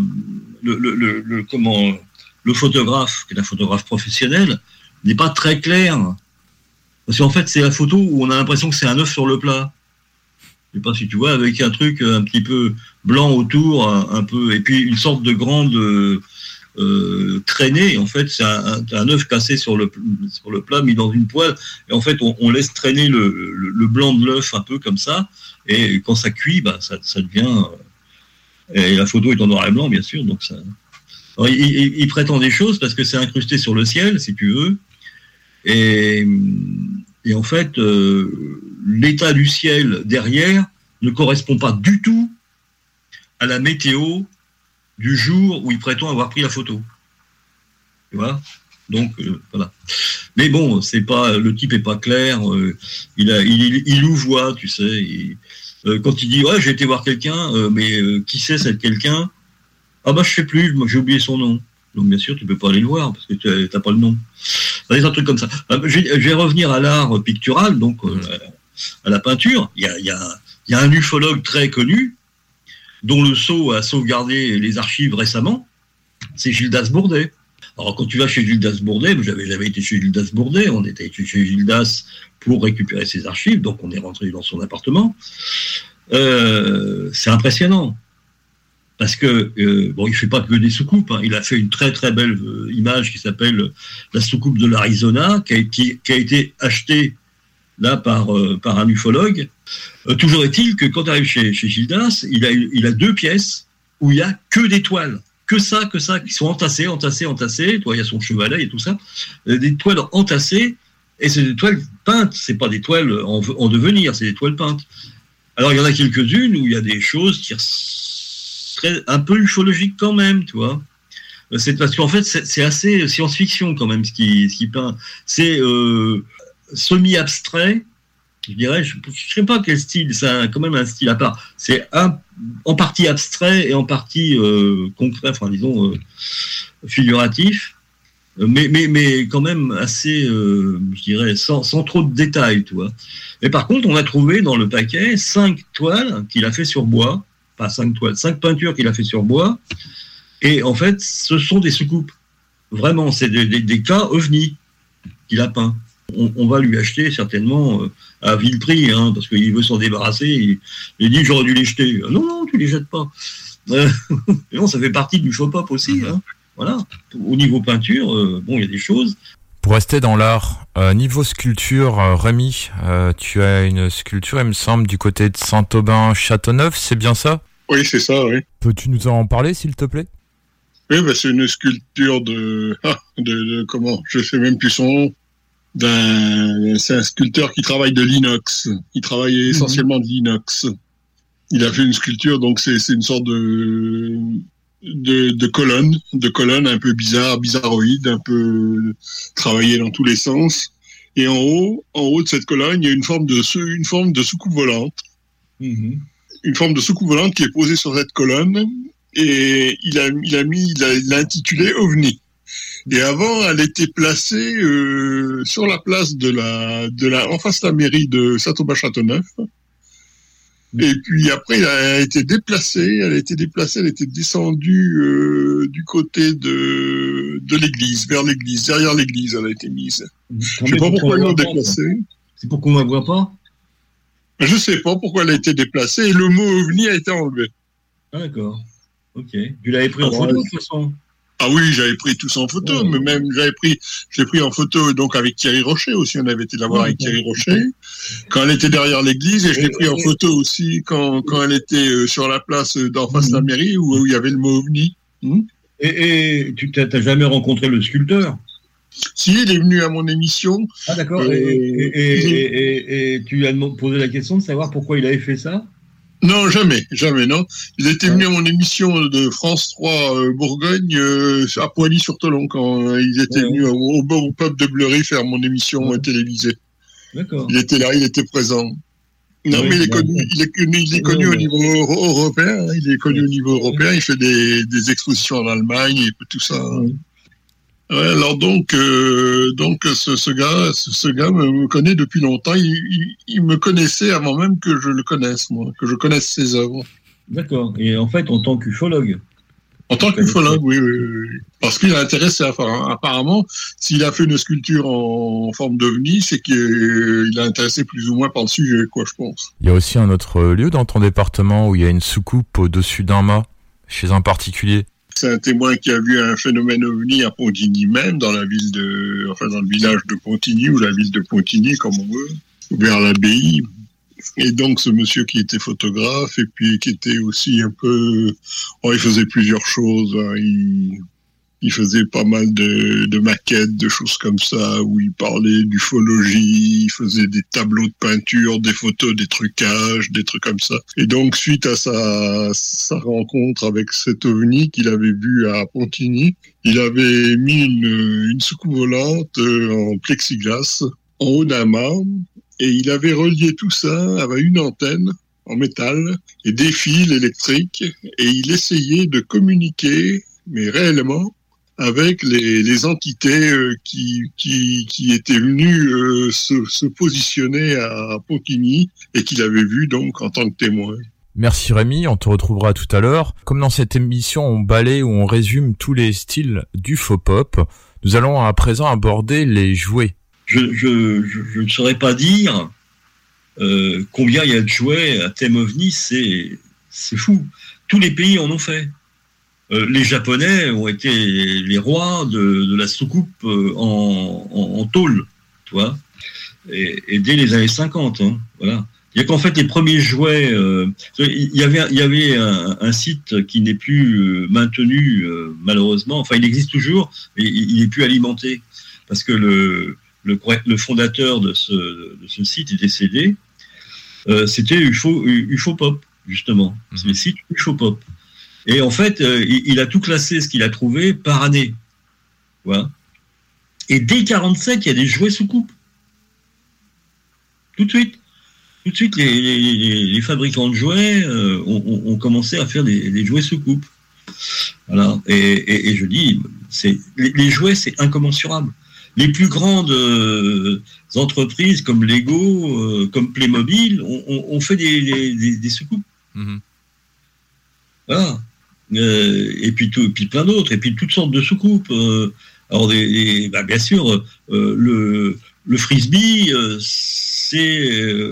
le photographe, qui est un photographe professionnel, n'est pas très clair. Parce qu'en fait, c'est la photo où on a l'impression que c'est un œuf sur le plat. Je sais pas si tu vois, avec un truc un petit peu blanc autour, un peu, et puis une sorte de grande traînée. En fait, c'est un œuf cassé sur le plat, mis dans une poêle, et en fait, on laisse traîner le blanc de l'œuf un peu comme ça, et quand ça cuit, ça devient. Et la photo est en noir et blanc, bien sûr, donc ça. Alors, il prétend des choses parce que c'est incrusté sur le ciel, si tu veux, et en fait, l'état du ciel derrière ne correspond pas du tout à la météo du jour où il prétend avoir pris la photo. Tu vois ? Donc, voilà. Mais bon, c'est pas, le type est pas clair, il louvoie, tu sais. Quand il dit, ouais, j'ai été voir quelqu'un, mais qui c'est cette quelqu'un ? Ah bah, je sais plus, j'ai oublié son nom. Donc, bien sûr, tu peux pas aller le voir, parce que tu n'as pas le nom. Ça va être un truc comme ça. Je vais revenir à l'art pictural, donc, à la peinture. Il y a un ufologue très connu, dont le Sceau a sauvegardé les archives récemment, c'est Gildas Bourdet. Alors, quand tu vas chez Gildas Bourdet, j'avais jamais été chez Gildas Bourdet, on était chez Gildas pour récupérer ses archives, donc on est rentré dans son appartement. C'est impressionnant. Parce que, bon, il fait pas que des soucoupes, hein. Il a fait une très très belle image qui s'appelle la soucoupe de l'Arizona, qui a été achetée là par un ufologue. Toujours est-il que quand tu arrives chez Gildas, il a 2 pièces où il y a que des toiles. Que ça, qui sont entassées. Tu vois, il y a son chevalet et tout ça. Des toiles entassées, et c'est des toiles peintes. C'est pas des toiles en devenir, c'est des toiles peintes. Alors, il y en a quelques-unes où il y a des choses qui seraient un peu ufologiques quand même, tu vois. C'est parce qu'en fait, c'est assez science-fiction quand même, ce qui peint. C'est semi-abstrait, je dirais. Je ne sais pas quel style, c'est quand même un style à part. C'est en partie abstrait et en partie concret, enfin disons figuratif, mais quand même assez, je dirais, sans trop de détails, tu vois. Mais par contre, on a trouvé dans le paquet 5 toiles qu'il a fait sur bois, pas 5 toiles, 5 peintures qu'il a fait sur bois, et en fait, ce sont des soucoupes. Vraiment, c'est des cas ovnis qu'il a peints. On va lui acheter certainement à vil prix, hein, parce qu'il veut s'en débarrasser. Il dit j'aurais dû les jeter. Non, tu les jettes pas. Non, ça fait partie du show-pop aussi. Hein. Voilà. Au niveau peinture, bon, il y a des choses. Pour rester dans l'art, niveau sculpture, Rémi, tu as une sculpture, il me semble, du côté de Saint-Aubin-Châteauneuf, c'est bien ça ? Oui, c'est ça, oui. Peux-tu nous en parler, s'il te plaît ? Oui, c'est une sculpture de comment ? Je sais même plus son nom. C'est un sculpteur qui travaille de l'inox. Il travaille essentiellement de l'inox. Il a fait une sculpture, donc c'est une sorte de colonne un peu bizarroïde, un peu travaillée dans tous les sens. Et en haut de cette colonne, il y a une forme de soucoupe volante. Une forme de soucoupe volante qui est posée sur cette colonne, et il l'a intitulé OVNI. Et avant, elle était placée sur la place en face de la mairie de Saint-Aubin-Châteauneuf. Et puis après, elle a été déplacée, elle était descendue du côté de l'église, vers l'église, derrière l'église, elle a été mise. Je sais pas pourquoi ils l'ont déplacée. C'est pour qu'on ne la voit pas ? Je sais pas pourquoi elle a été déplacée, et le mot OVNI a été enlevé. Ah, d'accord. Ok. Tu l'avais pris en photo, de toute façon ? Ah oui, j'avais pris tous en photo, mais même j'ai pris en photo donc avec Thierry Rocher aussi, on avait été la voir avec Thierry Rocher, quand elle était derrière l'église, et je l'ai pris en photo aussi quand elle était sur la place d'en face de la mairie où il y avait le mot OVNI. Et tu n'as jamais rencontré le sculpteur ? Si, il est venu à mon émission. Ah d'accord, et tu lui as posé la question de savoir pourquoi il avait fait ça ? Non, jamais, non. Il était venu à mon émission de France 3 Bourgogne à Poilly-sur-Tolon quand ils étaient venus au pub de Bleury faire mon émission télévisée. D'accord. Il était là, il était présent. Non, mais il est connu au niveau européen. Hein, il est connu au niveau européen. Il fait des expositions en Allemagne et tout ça. Alors donc ce gars me connaît depuis longtemps. Il me connaissait avant même que je le connaisse, moi, que je connaisse ses œuvres. D'accord. Et en fait, en tant qu'ufologue. En tant qu'ufologue, oui. Parce qu'il a intéressé, apparemment, s'il a fait une sculpture en forme d'ovni, c'est qu'il a intéressé plus ou moins par le sujet, quoi, je pense. Il y a aussi un autre lieu dans ton département où il y a une soucoupe au-dessus d'un mât, chez un particulier. C'est un témoin qui a vu un phénomène ovni à Pontigny même, dans le village de Pontigny, ou la ville de Pontigny, comme on veut, vers l'abbaye. Et donc, ce monsieur qui était photographe, et puis qui était aussi un peu... il faisait plusieurs choses. Hein. Il faisait pas mal de maquettes, de choses comme ça, où il parlait d'ufologie, il faisait des tableaux de peinture, des photos, des trucages, des trucs comme ça. Et donc, suite à sa rencontre avec cet ovni qu'il avait vu à Pontigny, il avait mis une soucoupe volante en plexiglas en haut d'un mât, et il avait relié tout ça avec une antenne en métal et des fils électriques, et il essayait de communiquer, mais réellement, avec les entités qui étaient venues se positionner à Pontigny et qu'il avait vu donc en tant que témoin. Merci Rémi, on te retrouvera tout à l'heure. Comme dans cette émission, on balaye ou on résume tous les styles du faux pop, nous allons à présent aborder les jouets. Je ne saurais pas dire combien il y a de jouets à thème ovni, c'est fou. Tous les pays en ont fait. Les Japonais ont été les rois de la soucoupe en tôle, tu vois, et dès les années 50, hein, voilà. Il y a qu'en fait les premiers jouets, il y avait un site qui n'est plus maintenu malheureusement, enfin il existe toujours, mais il n'est plus alimenté parce que le fondateur de ce site est décédé. C'était Ufopop justement, c'est le site Ufopop. Et en fait, il a tout classé ce qu'il a trouvé par année. Voilà. Et dès 1947, il y a des jouets sous-coupe. Tout de suite, les fabricants de jouets ont commencé à faire des jouets sous-coupe. Voilà. Et je dis, les jouets, c'est incommensurable. Les plus grandes entreprises comme Lego, comme Playmobil, ont fait des sous-coupes. Voilà. Et puis plein d'autres, et puis toutes sortes de soucoupes. Alors bien sûr, le frisbee, c'est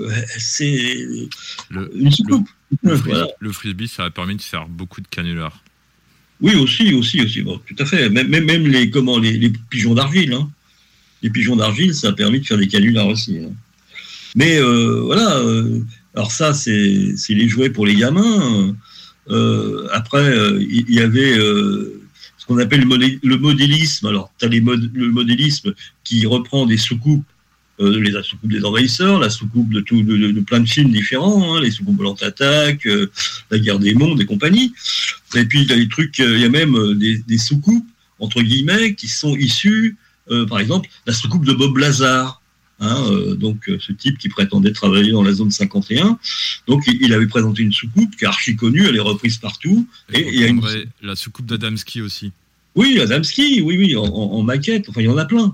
une soucoupe. Le frisbee, ça a permis de faire beaucoup de canulars. Oui, aussi, bon, tout à fait. Même les pigeons d'argile. Hein. Les pigeons d'argile, ça a permis de faire des canulars aussi. Hein. Mais voilà. Alors ça, c'est les jouets pour les gamins. Après, il y avait ce qu'on appelle le modélisme. Alors, tu as le modélisme qui reprend des soucoupes, la soucoupe des envahisseurs, la soucoupe de plein de films différents, hein, les soucoupes volantes attaque, la guerre des mondes et compagnie. Et puis, tu as des trucs, il y a même des soucoupes, entre guillemets, qui sont issues, par exemple, la soucoupe de Bob Lazar. Hein, donc ce type qui prétendait travailler dans la zone 51, donc il avait présenté une soucoupe qui est archi connue, elle est reprise partout. Et il y a la soucoupe d'Adamski aussi. Oui, Adamski, oui, en maquette. Enfin, il y en a plein.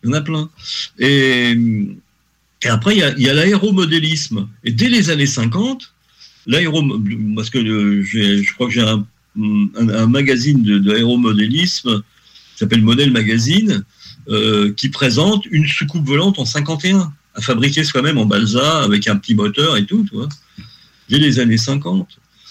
Et après, il y a l'aéromodélisme. Et dès les années 50, parce que je crois que j'ai un magazine d'aéromodélisme qui s'appelle Model Magazine. Qui présente une soucoupe volante en 51, à fabriquer soi-même en balsa, avec un petit moteur et tout, tu vois, dès les années 50.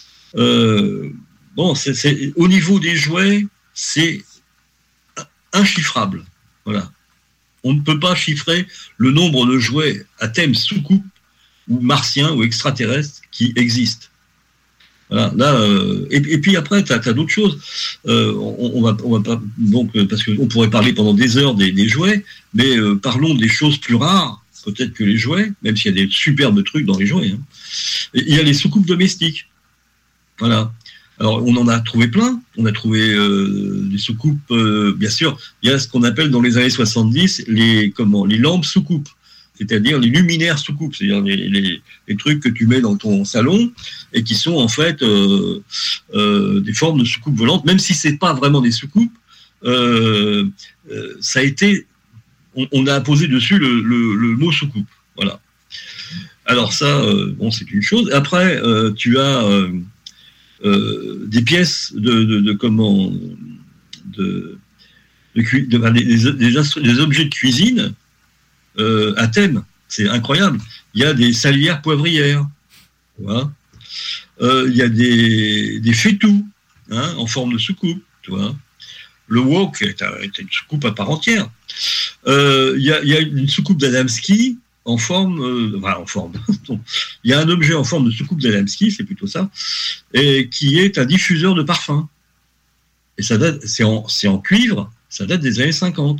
Bon, au niveau des jouets, c'est inchiffrable. Voilà. On ne peut pas chiffrer le nombre de jouets à thème soucoupe, ou martiens, ou extraterrestres, qui existent. Voilà, là, et puis après, t'as d'autres choses. On va pas donc parce qu'on pourrait parler pendant des heures des jouets, mais parlons des choses plus rares, peut-être que les jouets, même s'il y a des superbes trucs dans les jouets. Hein. Il y a les soucoupes domestiques. Voilà. Alors on en a trouvé plein. On a trouvé des soucoupes. Bien sûr, il y a ce qu'on appelle dans les années 70 les lampes soucoupes. C'est-à-dire les luminaires sous-coupes, c'est-à-dire les trucs que tu mets dans ton salon et qui sont en fait des formes de soucoupes volantes, même si c'est pas vraiment des soucoupes, ça a été, on a apposé dessus le mot soucoupe, voilà. Alors ça, bon, c'est une chose. Après, tu as des pièces des objets de cuisine. À thème, c'est incroyable. Il y a des salières poivrières, voilà. Il y a des fétous, hein, en forme de soucoupe, tu vois. Le wok est une soucoupe à part entière. Il y a une soucoupe d'Adamski en forme. Il y a un objet en forme de soucoupe d'Adamski, c'est plutôt ça, et qui est un diffuseur de parfum. Et ça date, c'est en cuivre, ça date des années 50.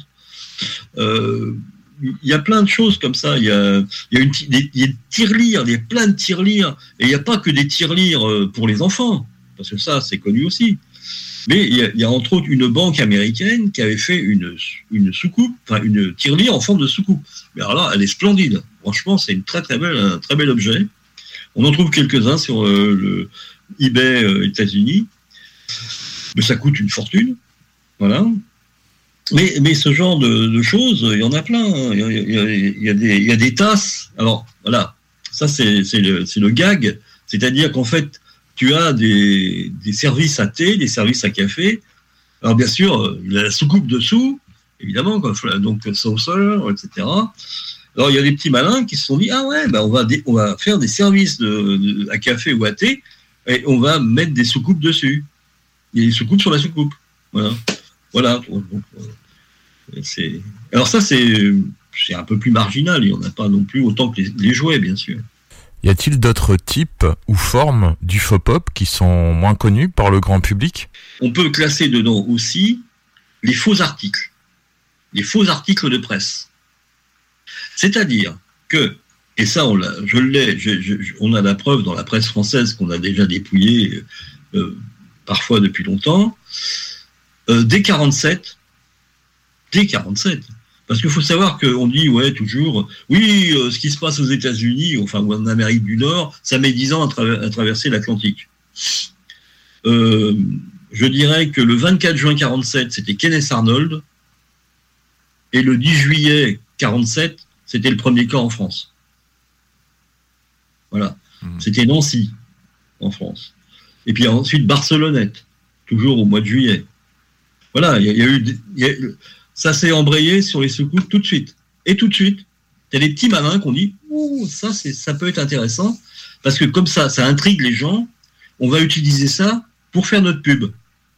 Il y a plein de choses comme ça. Il y a des tirelires, il y a plein de tirelires. Et il n'y a pas que des tirelires pour les enfants, parce que ça, c'est connu aussi. Mais il y a entre autres une banque américaine qui avait fait une soucoupe, enfin une tirelire en forme de soucoupe. Mais alors là, elle est splendide. Franchement, c'est un très bel objet. On en trouve quelques-uns sur le eBay États-Unis. Mais ça coûte une fortune. Voilà. Mais ce genre de choses, il y en a plein. Hein. Il y a des tasses. Alors, voilà. Ça, c'est le gag. C'est-à-dire qu'en fait, tu as des services à thé, des services à café. Alors, bien sûr, il y a la soucoupe dessous, évidemment, quoi. Donc saucer, etc. Alors, il y a des petits malins qui se sont dit, ah ouais, on va faire des services à café ou à thé, et on va mettre des soucoupes dessus. Il y a des soucoupes sur la soucoupe. Voilà. Alors ça, c'est un peu plus marginal. Il n'y en a pas non plus autant que les jouets, bien sûr. Y a-t-il d'autres types ou formes du faux pop qui sont moins connus par le grand public ? On peut classer dedans aussi les faux articles de presse. C'est-à-dire que, et ça on a la preuve dans la presse française qu'on a déjà dépouillée parfois depuis longtemps, dès 47, parce qu'il faut savoir qu'on dit, toujours, ce qui se passe aux États-Unis, ou en Amérique du Nord, ça met 10 ans à traverser l'Atlantique. Je dirais que le 24 juin 47, c'était Kenneth Arnold, et le 10 juillet 47, c'était le premier cas en France. Voilà. C'était Nancy, en France. Et puis ensuite Barcelonnette, toujours au mois de juillet. Voilà, ça s'est embrayé sur les soucoupes tout de suite. Et tout de suite, il y a des petits malins qui ont dit « ça peut être intéressant, parce que comme ça intrigue les gens, on va utiliser ça pour faire notre pub. »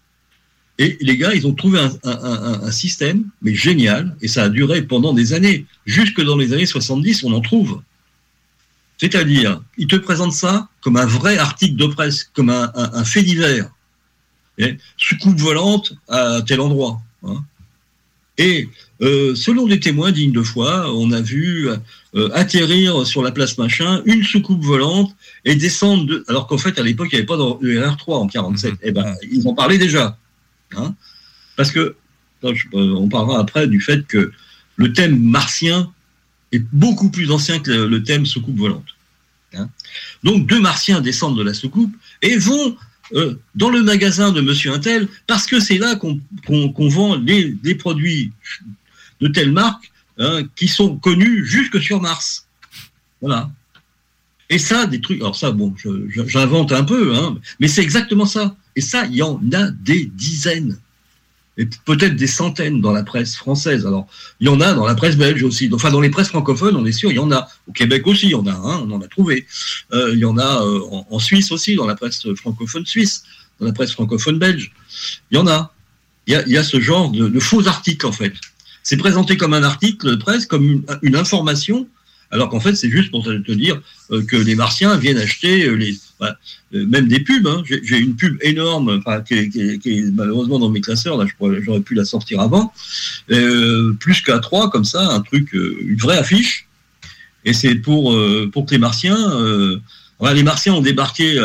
Et les gars, ils ont trouvé un système, mais génial, et ça a duré pendant des années. Jusque dans les années 70, on en trouve. C'est-à-dire, ils te présentent ça comme un vrai article de presse, comme un fait divers. Soucoupe volante à tel endroit. Hein. Et selon des témoins dignes de foi, on a vu atterrir sur la place machin une soucoupe volante et descendre alors qu'en fait, à l'époque, il n'y avait pas de RR3 en 47. Eh ben, ils en parlaient déjà. Hein, parce que, on parlera après du fait que le thème martien est beaucoup plus ancien que le thème soucoupe volante. Hein. Donc, 2 martiens descendent de la soucoupe et vont dans le magasin de Monsieur Untel, parce que c'est là qu'on vend les produits de telle marque qui sont connus jusque sur Mars. Voilà. Et ça, des trucs... Alors ça, bon, j'invente un peu, hein, mais c'est exactement ça. Et ça, il y en a des dizaines. Et peut-être des centaines dans la presse française. Alors, il y en a dans la presse belge aussi. Enfin, dans les presses francophones, on est sûr, il y en a. Au Québec aussi, il y en a un, on en a trouvé. Il y en a en Suisse aussi, dans la presse francophone suisse, dans la presse francophone belge. Il y en a. Il y a ce genre de faux articles, en fait. C'est présenté comme un article de presse, comme une information, alors qu'en fait, c'est juste pour te dire que les Martiens viennent acheter même des pubs. Hein. J'ai une pub énorme qui est malheureusement dans mes classeurs. Là, j'aurais pu la sortir avant. Plus qu'à 3, comme ça, un truc, une vraie affiche. Et c'est pour que les Martiens... les Martiens ont débarqué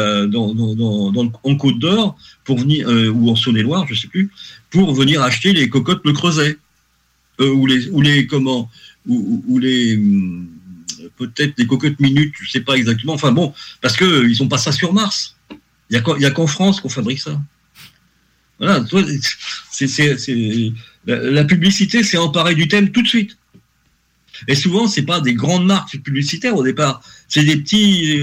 en Côte d'Or pour venir, ou en Saône-et-Loire, je sais plus, pour venir acheter les cocottes Le Creuset. Peut-être des cocottes minutes, je ne sais pas exactement. Enfin bon, parce qu'ils n'ont pas ça sur Mars. Il n'y a qu'en France qu'on fabrique ça. Voilà, la publicité s'est emparée du thème tout de suite. Et souvent, ce n'est pas des grandes marques publicitaires au départ. C'est des petits,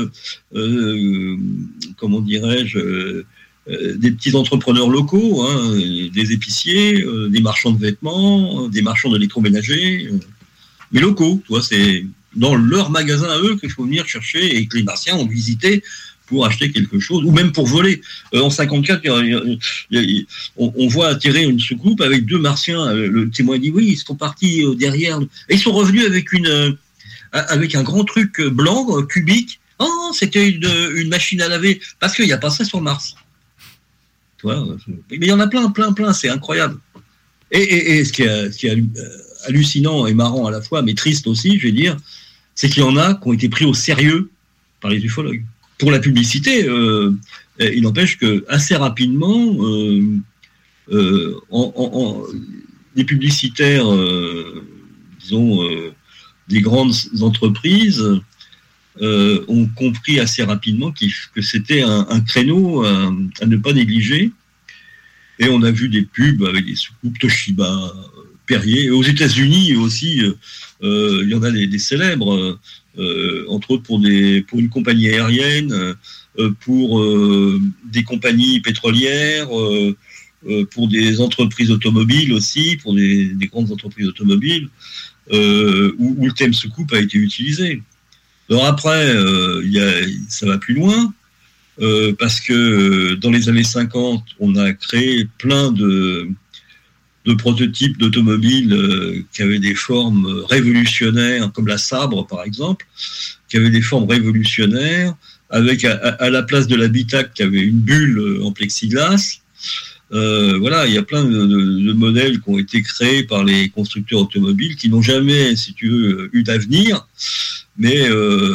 comment dirais-je, des petits entrepreneurs locaux, hein, des épiciers, des marchands de vêtements, des marchands d'électroménager, mais locaux. Tu vois, c'est dans leur magasin à eux qu'il faut venir chercher et que les Martiens ont visité pour acheter quelque chose, ou même pour voler. En 54, on voit atterrir une soucoupe avec 2 Martiens. Le témoin dit oui, ils sont partis derrière. Et ils sont revenus avec un grand truc blanc, cubique. Oh, c'était une machine à laver. Parce qu'il n'y a pas ça sur Mars. Tu vois, mais il y en a plein, c'est incroyable. Et ce qui est hallucinant et marrant à la fois, mais triste aussi, je vais dire, c'est qu'il y en a qui ont été pris au sérieux par les ufologues. Pour la publicité, il n'empêche que assez rapidement, les publicitaires, disons, des grandes entreprises ont compris assez rapidement que c'était un créneau à ne pas négliger. Et on a vu des pubs avec des soucoupes Toshiba, Perrier. Et aux États-Unis aussi, il y en a des célèbres, entre autres pour une compagnie aérienne, pour des compagnies pétrolières, pour des entreprises automobiles aussi, pour des grandes entreprises automobiles, où le thème soucoupe a été utilisé. Alors après, ça va plus loin, parce que dans les années 50, on a créé plein de prototypes d'automobiles qui avaient des formes révolutionnaires, comme la Sabre par exemple, qui avait des formes révolutionnaires, avec à la place de l'habitacle qui avait une bulle en plexiglas. Voilà, il y a plein de modèles qui ont été créés par les constructeurs automobiles qui n'ont jamais, si tu veux, eu d'avenir, mais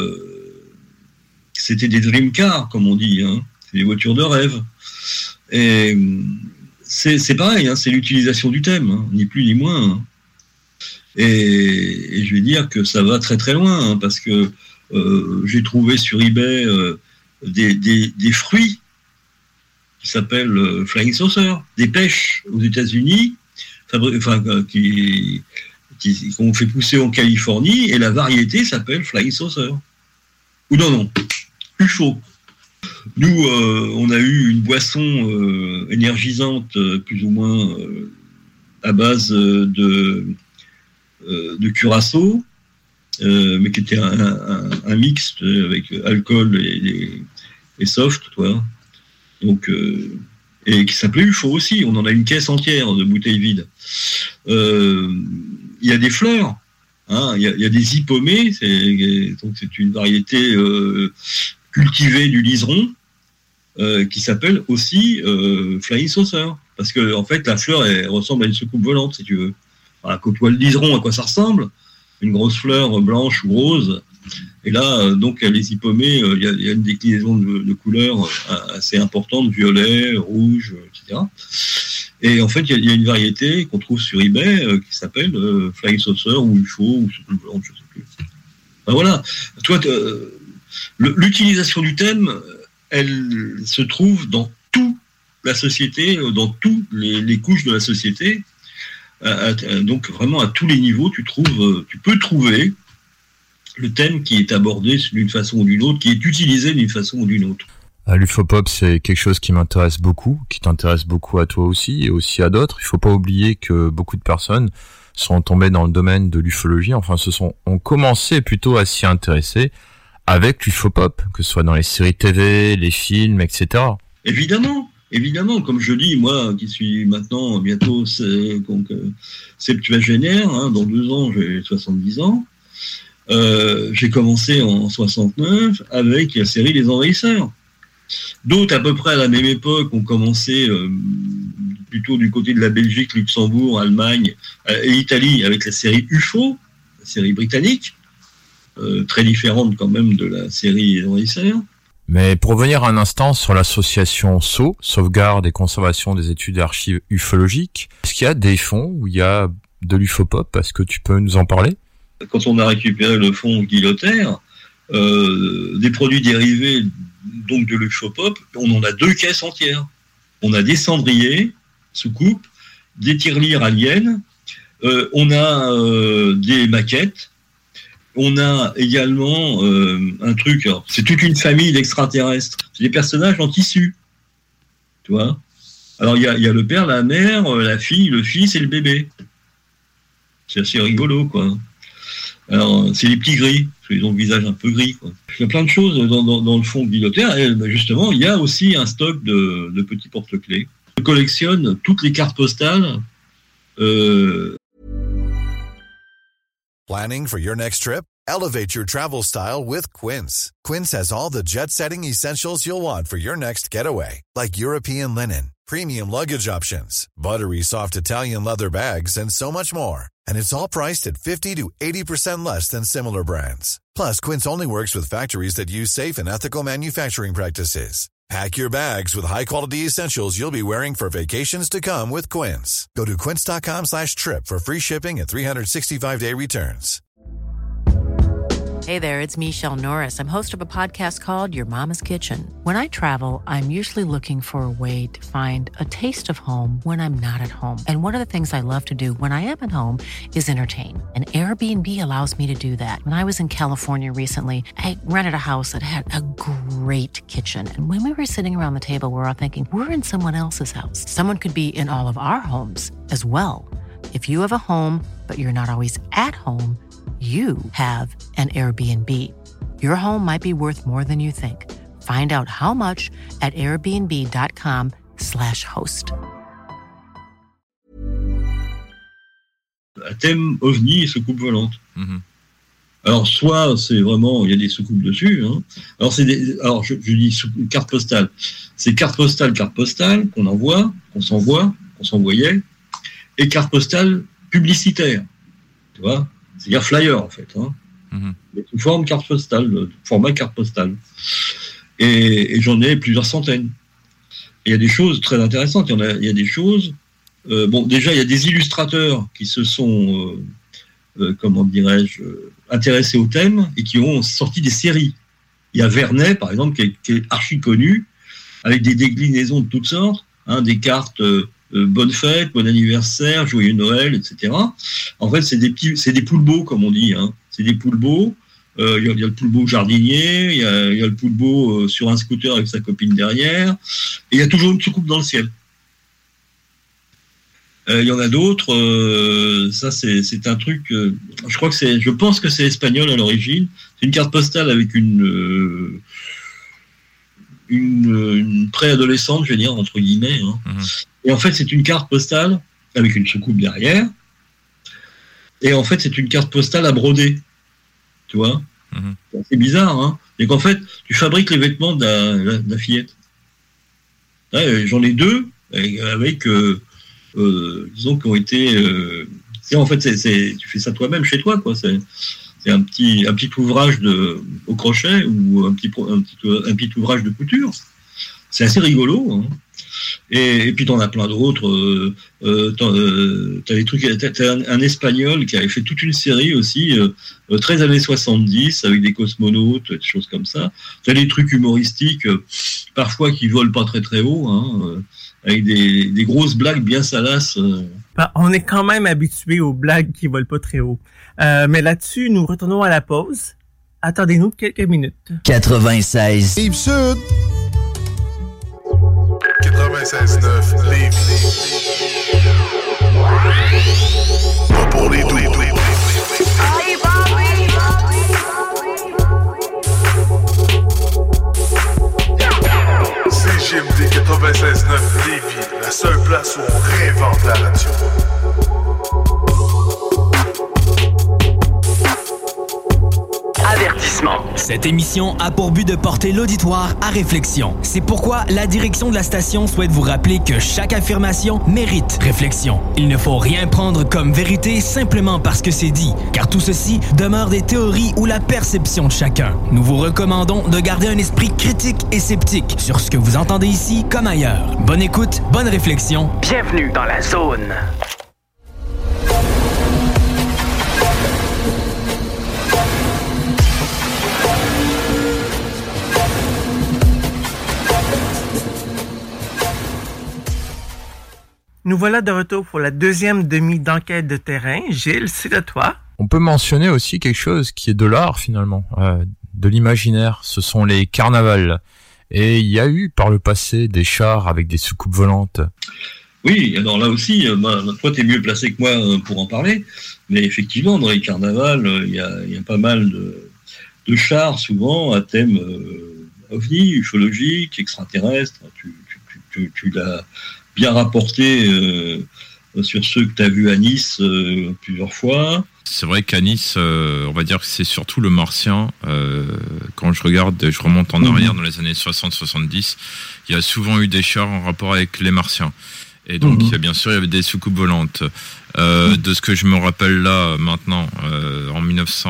c'était des dream cars, comme on dit, hein. C'est des voitures de rêve. Et c'est pareil, hein, c'est l'utilisation du thème, hein, ni plus ni moins. Hein. Et je vais dire que ça va très très loin, hein, parce que j'ai trouvé sur eBay des fruits qui s'appellent Flying Saucer, des pêches aux États-Unis, qu'on fait pousser en Californie, et la variété s'appelle Flying Saucer. Ou non, plus chaud. Nous, on a eu une boisson énergisante, plus ou moins à base de curaçao, mais qui était un mixte avec alcool et soft, toi. Donc, et qui s'appelait UFO aussi. On en a une caisse entière de bouteilles vides. Il y a des fleurs, hein, il y a des hippomées, donc c'est une variété cultivée du liseron qui s'appelle aussi Flying Saucer, parce que en fait la fleur elle ressemble à une soucoupe volante, si tu veux. Voilà, quand tu vois le liseron, à quoi ça ressemble? Une grosse fleur blanche ou rose. Et là, donc, les hippomées, il y a une déclinaison de couleurs assez importante, violet, rouge, etc. Et en fait, il y a une variété qu'on trouve sur eBay qui s'appelle Flying Saucer ou UFO ou soucoupe volante, je ne sais plus. Ben voilà. Toi, l'utilisation du thème, elle se trouve dans toute la société, dans toutes les couches de la société. Donc vraiment à tous les niveaux, tu peux trouver le thème qui est abordé d'une façon ou d'une autre, qui est utilisé d'une façon ou d'une autre. L'ufopop, c'est quelque chose qui m'intéresse beaucoup, qui t'intéresse beaucoup à toi aussi et aussi à d'autres. Il faut pas oublier que beaucoup de personnes sont tombées dans le domaine de l'ufologie, ont commencé plutôt à s'y intéresser avec l'ufopop, que ce soit dans les séries TV, les films, etc. Évidemment, comme je dis, moi qui suis maintenant bientôt septuagénaire, hein, dans 2 ans j'ai 70 ans, j'ai commencé en 69 avec la série Les Envahisseurs. D'autres à peu près à la même époque ont commencé plutôt du côté de la Belgique, Luxembourg, Allemagne et Italie avec la série UFO, la série britannique, très différente quand même de la série Les Envahisseurs. Mais pour revenir un instant sur l'association SO, Sauvegarde et Conservation des Études et Archives Ufologiques, est-ce qu'il y a des fonds où il y a de l'ufopop? Est-ce que tu peux nous en parler? Quand on a récupéré le fonds Guillotaire, des produits dérivés donc de l'ufopop, on en a 2 caisses entières. On a des cendriers, soucoupes, des tirelires aliens, on a des maquettes. On a également un truc, alors, c'est toute une famille d'extraterrestres. C'est des personnages en tissu. Tu vois? Alors, il y a le père, la mère, la fille, le fils et le bébé. C'est assez rigolo, quoi. Alors, c'est les petits gris, parce qu'ils ont le visage un peu gris, quoi. Il y a plein de choses dans le fond Guillotaire, et justement, il y a aussi un stock de petits porte-clés. Je collectionne toutes les cartes postales. Planning for your next trip? Elevate your travel style with Quince. Quince has all the jet-setting essentials you'll want for your next getaway, like European linen, premium luggage options, buttery soft Italian leather bags, and so much more. And it's all priced at 50 to 80% less than similar brands. Plus, Quince only works with factories that use safe and ethical manufacturing practices. Pack your bags with high-quality essentials you'll be wearing for vacations to come with Quince. Go to quince.com/trip for free shipping and 365-day returns. Hey there, it's Michelle Norris. I'm host of a podcast called Your Mama's Kitchen. When I travel, I'm usually looking for a way to find a taste of home when I'm not at home. And one of the things I love to do when I am at home is entertain. And Airbnb allows me to do that. When I was in California recently, I rented a house that had a great kitchen. And when we were sitting around the table, we're all thinking, we're in someone else's house. Someone could be in all of our homes as well. If you have a home, but you're not always at home, you have an Airbnb. Your home might be worth more than you think. Find out how much at airbnb.com/host. Un thème ovni et soucoupe volante. Alors, soit c'est vraiment, il y a des soucoupes dessus. Hein. Alors, je dis carte postale. C'est carte postale qu'on envoie, qu'on s'envoyait, et carte postale publicitaire. Tu vois? C'est-à-dire flyer, en fait. Hein. Sous forme carte postale, format carte postale. Et j'en ai plusieurs centaines. Et il y a des choses très intéressantes. Il y a des choses... déjà, il y a des illustrateurs qui se sont, intéressés au thème et qui ont sorti des séries. Il y a Vernet, par exemple, qui est archi connu, avec des déclinaisons de toutes sortes, hein, des cartes... bonne fête, bon anniversaire, joyeux Noël, etc. En fait, c'est des poulbeaux, comme on dit. Hein. C'est des poulbeaux. Il y a le poulbeau jardinier, il y a le poulbeau sur un scooter avec sa copine derrière. Et il y a toujours une soucoupe dans le ciel. Il y en a d'autres. Ça, c'est un truc. Je pense que c'est espagnol à l'origine. C'est une carte postale avec une préadolescente, je vais dire, entre guillemets. Hein. Et en fait, c'est une carte postale avec une soucoupe derrière. Et en fait, c'est une carte postale à broder. Tu vois? C'est bizarre, hein? Et qu'en fait, tu fabriques les vêtements de la fillette. Ouais, j'en ai deux, avec disons, qui ont été... en fait, tu fais ça toi-même chez toi, quoi. C'est un petit ouvrage au crochet ou un petit ouvrage de couture. C'est assez rigolo, hein. Et puis t'en as plein d'autres. T'as des trucs. T'as un Espagnol qui avait fait toute une série aussi, 13 années 70 avec des cosmonautes, des choses comme ça. T'as des trucs humoristiques, parfois qui volent pas très très haut, hein, avec des grosses blagues bien salaces. On est quand même habitué aux blagues qui volent pas très haut. Mais là-dessus, nous retournons à la pause. Attendez-nous quelques minutes. 96. Rive-Sud. 96.9 Lévis. Pas pour les doux. CGMD 96.9 Lévis, la seule place où on réinvente la radio. Avertissement. Cette émission a pour but de porter l'auditoire à réflexion. C'est pourquoi la direction de la station souhaite vous rappeler que chaque affirmation mérite réflexion. Il ne faut rien prendre comme vérité simplement parce que c'est dit, car tout ceci demeure des théories ou la perception de chacun. Nous vous recommandons de garder un esprit critique et sceptique sur ce que vous entendez ici comme ailleurs. Bonne écoute, bonne réflexion. Bienvenue dans la zone. Nous voilà de retour pour la deuxième demi d'enquête de terrain. Gilles, c'est à toi. On peut mentionner aussi quelque chose qui est de l'art finalement, de l'imaginaire. Ce sont les carnavals. Et il y a eu par le passé des chars avec des soucoupes volantes. Oui, alors là aussi, toi t'es mieux placé que moi pour en parler. Mais effectivement, dans les carnavals, il y a pas mal de chars souvent à thème ovni, ufologique, extraterrestre. Tu l'as bien rapporté sur ceux que tu as vus à Nice plusieurs fois. C'est vrai qu'à Nice, on va dire que c'est surtout le Martien. Quand je remonte en arrière dans les années 60-70, il y a souvent eu des chars en rapport avec les Martiens. Et donc, il y avait des soucoupes volantes. De ce que je me rappelle là, maintenant, en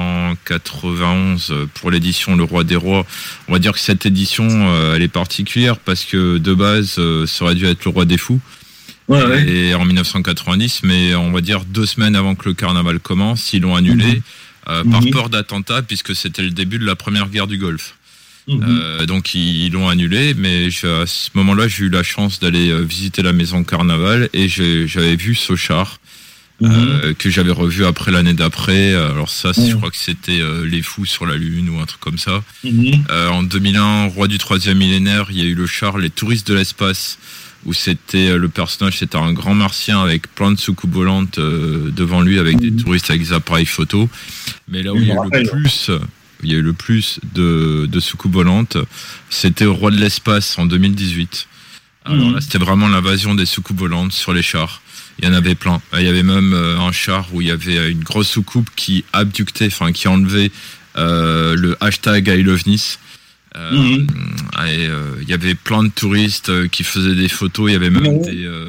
1991, pour l'édition Le Roi des Rois, on va dire que cette édition, elle est particulière parce que de base, ça aurait dû être Le Roi des Fous. Et en 1990, mais on va dire 2 semaines avant que le carnaval commence, ils l'ont annulé par peur d'attentat, puisque c'était le début de la première guerre du Golfe. Donc ils l'ont annulé, mais à ce moment-là, j'ai eu la chance d'aller visiter la maison carnaval et j'avais vu ce char que j'avais revu après l'année d'après. Alors ça, je crois que c'était Les Fous sur la Lune ou un truc comme ça. En 2001, Roi du 3e millénaire, il y a eu le char Les Touristes de l'espace, où c'était le personnage, c'était un grand martien avec plein de soucoupes volantes devant lui, avec des touristes avec des appareils photo. Mais là où il y a eu le plus de soucoupes volantes, c'était au Roi de l'espace en 2018. Alors là, c'était vraiment l'invasion des soucoupes volantes sur les chars. Il y en avait plein. Il y avait même un char où il y avait une grosse soucoupe qui abductait, qui enlevait le hashtag I Love Nice. Il y avait plein de touristes qui faisaient des photos. Il y avait même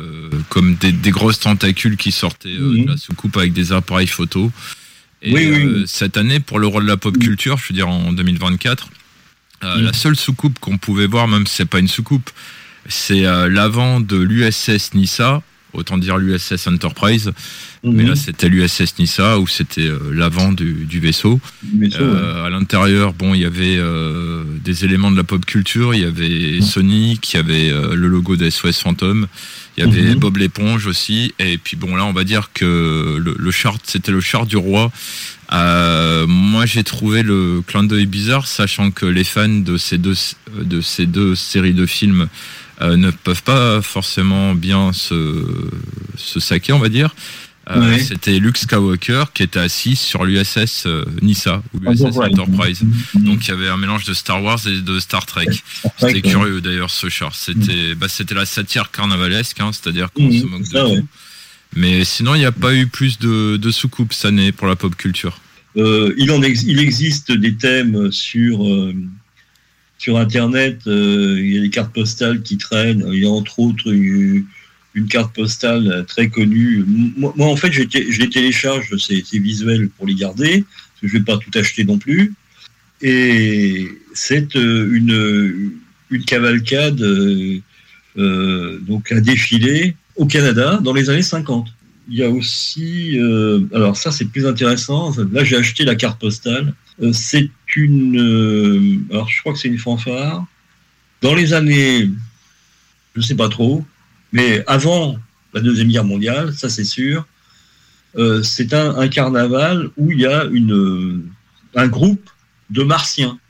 des grosses tentacules qui sortaient de la soucoupe avec des appareils photo. Et cette année, pour le Roi de la pop culture, je veux dire en 2024, la seule soucoupe qu'on pouvait voir, même si c'est pas une soucoupe, c'est l'avant de l'USS Nyssa, autant dire l'USS Enterprise, mais là c'était l'USS Nyssa, où c'était l'avant du vaisseau. À l'intérieur, il y avait des éléments de la pop culture, il y avait Sonic, il y avait le logo de SOS Fantôme, il y avait Bob l'éponge aussi, et puis là on va dire que le char, c'était le char du roi. Moi j'ai trouvé le clin d'œil bizarre, sachant que les fans de ces deux séries de films ne peuvent pas forcément bien se saquer, on va dire. C'était Luke Skywalker qui était assis sur l'USS Nyssa ou l'USS Enterprise. Donc il y avait un mélange de Star Wars et de Star Trek. C'était curieux d'ailleurs ce char. C'était la satire carnavalesque, c'est-à-dire qu'on se moque de tout. Mais sinon il n'y a pas eu plus de soucoupes cette année pour la pop culture. Il existe des thèmes sur Internet. Il y a des cartes postales qui traînent. Il y a entre autres une carte postale très connue. Moi en fait, je les télécharge, ces visuels, pour les garder, parce que je ne vais pas tout acheter non plus. Et c'est une cavalcade, donc un défilé au Canada dans les années 50. Il y a aussi... alors ça, c'est plus intéressant. Là, j'ai acheté la carte postale. C'est alors, je crois que c'est une fanfare. Dans les années... Je ne sais pas trop. Mais avant la Deuxième Guerre mondiale, ça c'est sûr, c'est un carnaval où il y a un groupe de martiens.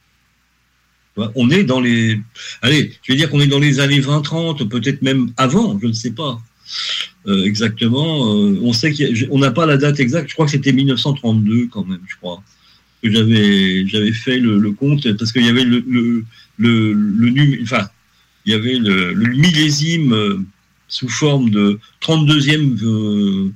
On est dans les... Allez, je vais dire qu'on est dans les années 20-30, peut-être même avant, je ne sais pas exactement. On sait qu'on n'a pas la date exacte, je crois que c'était 1932 quand même, je crois. J'avais fait le compte, parce qu'il y avait il y avait le millésime sous forme de 32e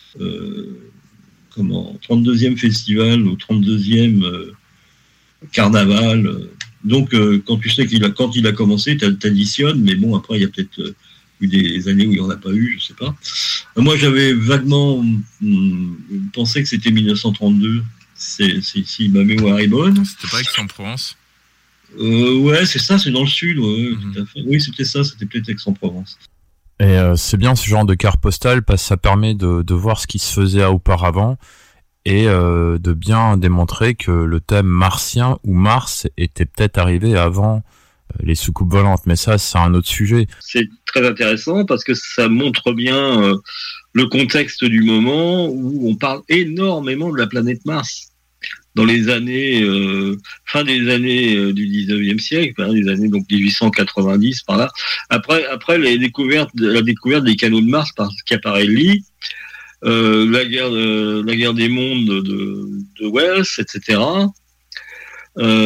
32e festival ou 32e carnaval. Donc quand tu sais quand il a commencé, t'additionnes, mais bon, après il y a peut-être eu des années où il n'y en a pas eu, je sais pas. Moi j'avais vaguement pensé que c'était 1932, si ma mémoire est bonne. C'était pas Aix-en-Provence? Ouais, c'est ça, c'est dans le sud, tout à fait. Oui, c'était ça, c'était peut-être Aix-en-Provence. Et c'est bien ce genre de carte postale parce que ça permet de voir ce qui se faisait auparavant et de bien démontrer que le thème martien ou Mars était peut-être arrivé avant les soucoupes volantes. Mais ça, c'est un autre sujet. C'est très intéressant parce que ça montre bien le contexte du moment où on parle énormément de la planète Mars. Dans les années, fin des années du 19e siècle, des années donc 1890 par là. Après la découverte des canaux de Mars par Schiaparelli, la guerre des mondes de Wells, etc.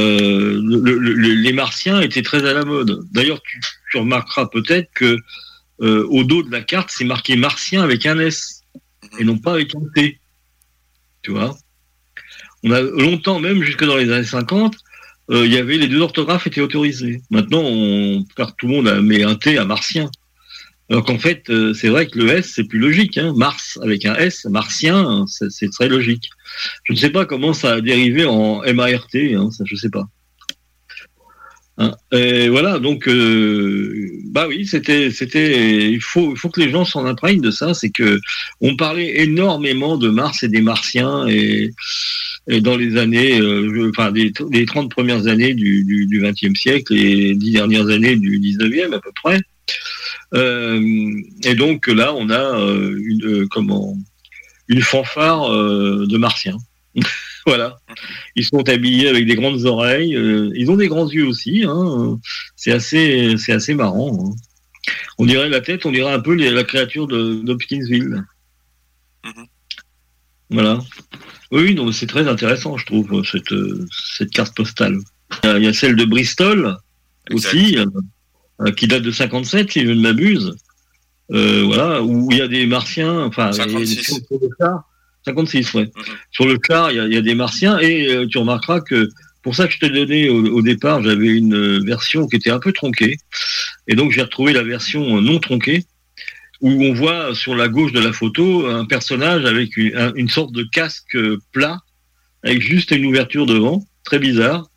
Les Martiens étaient très à la mode. D'ailleurs, tu remarqueras peut-être que au dos de la carte, c'est marqué martien avec un S et non pas avec un T. Tu vois. On a longtemps, même jusque dans les années 50, il y avait les deux orthographes étaient autorisés. Maintenant, tout le monde met un T à martien. Alors qu'en fait, c'est vrai que le S, c'est plus logique. Hein. Mars avec un S, martien, c'est très logique. Je ne sais pas comment ça a dérivé en MART, hein, ça je ne sais pas. Hein. Et voilà, donc, bah oui, il faut que les gens s'en imprègnent de ça. C'est que on parlait énormément de Mars et des Martiens et dans les années, les 30 premières années du XXe siècle et 10 dernières années du 19e à peu près. Et donc là, on a une fanfare de Martiens. Voilà. Ils sont habillés avec des grandes oreilles. Ils ont des grands yeux aussi. Hein. C'est assez marrant. Hein. On dirait un peu la créature d'Hopkinsville. Voilà. Oui, donc c'est très intéressant, je trouve, cette carte postale. Il y a celle de Bristol aussi, qui date de 57, si je ne m'abuse. Voilà, où il y a des Martiens, enfin, 56. Sur le char, 56, ouais. Sur le char, il y a des Martiens, et tu remarqueras que, pour ça que je t'ai donné au départ, j'avais une version qui était un peu tronquée, et donc j'ai retrouvé la version non tronquée, où on voit sur la gauche de la photo un personnage avec une sorte de casque plat, avec juste une ouverture devant, très bizarre.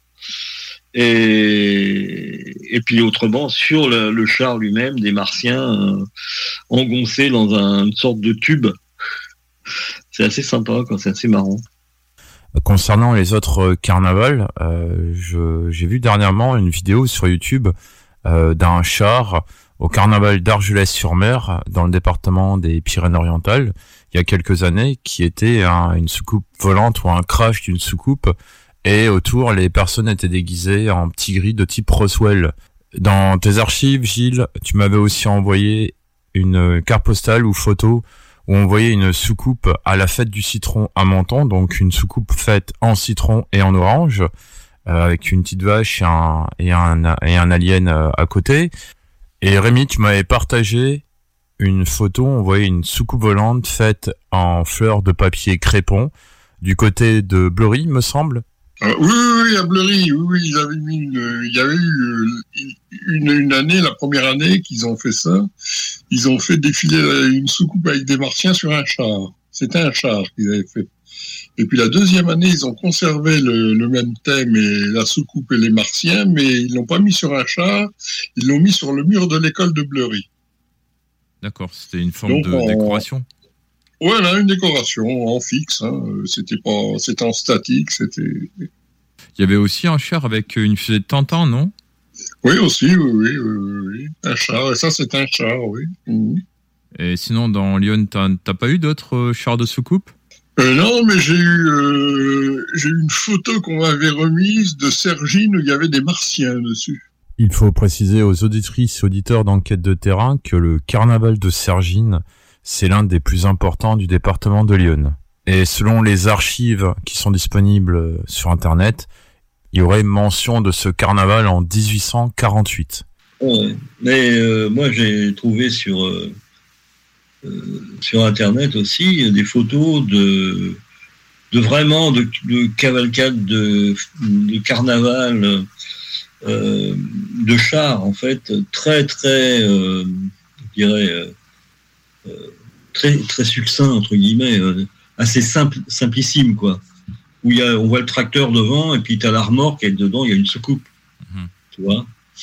Et puis autrement, sur le char lui-même, des Martiens engoncés dans une sorte de tube. C'est assez sympa, quoi, c'est assez marrant. Concernant les autres carnavals, j'ai vu dernièrement une vidéo sur YouTube d'un char au carnaval d'Argelès-sur-Mer, dans le département des Pyrénées-Orientales, il y a quelques années, qui était une soucoupe volante ou un crash d'une soucoupe, et autour, les personnes étaient déguisées en petits gris de type Roswell. Dans tes archives, Gilles, tu m'avais aussi envoyé une carte postale ou photo où on voyait une soucoupe à la fête du citron à Menton, donc une soucoupe faite en citron et en orange, avec une petite vache et un alien à côté. Et Rémi, tu m'avais partagé une photo, on voyait une soucoupe volante faite en fleurs de papier crépon du côté de Bleury, me semble. Oui, à Bleury, oui, ils avaient mis il y avait eu une année, la première année qu'ils ont fait ça, ils ont fait défiler une soucoupe avec des Martiens sur un char. C'était un char qu'ils avaient fait. Et puis la deuxième année, ils ont conservé le même thème et la soucoupe et les Martiens, mais ils l'ont pas mis sur un char, ils l'ont mis sur le mur de l'école de Bleury. D'accord, c'était une forme de décoration. Voilà, une décoration en fixe. Hein. C'était en statique. Il y avait aussi un char avec une fusée de Tintin, non ? Oui, aussi, oui. Un char. Et ça, c'est un char, oui. Et sinon, dans Lyon, t'as pas eu d'autres chars de soucoupe ? Non, mais j'ai eu une photo qu'on m'avait remise de Cergine où il y avait des Martiens dessus. Il faut préciser aux auditrices et auditeurs d'Enquête de terrain que le carnaval de Cergine, c'est l'un des plus importants du département de l'Yonne. Et selon les archives qui sont disponibles sur Internet, il y aurait mention de ce carnaval en 1848. Ouais, mais moi j'ai trouvé sur Internet aussi des photos de cavalcade de carnaval de chars, en fait, très je dirais très très succinct, entre guillemets, assez simplissime, quoi, où on voit le tracteur devant et puis t'as la remorque et dedans il y a une soucoupe. Tu vois,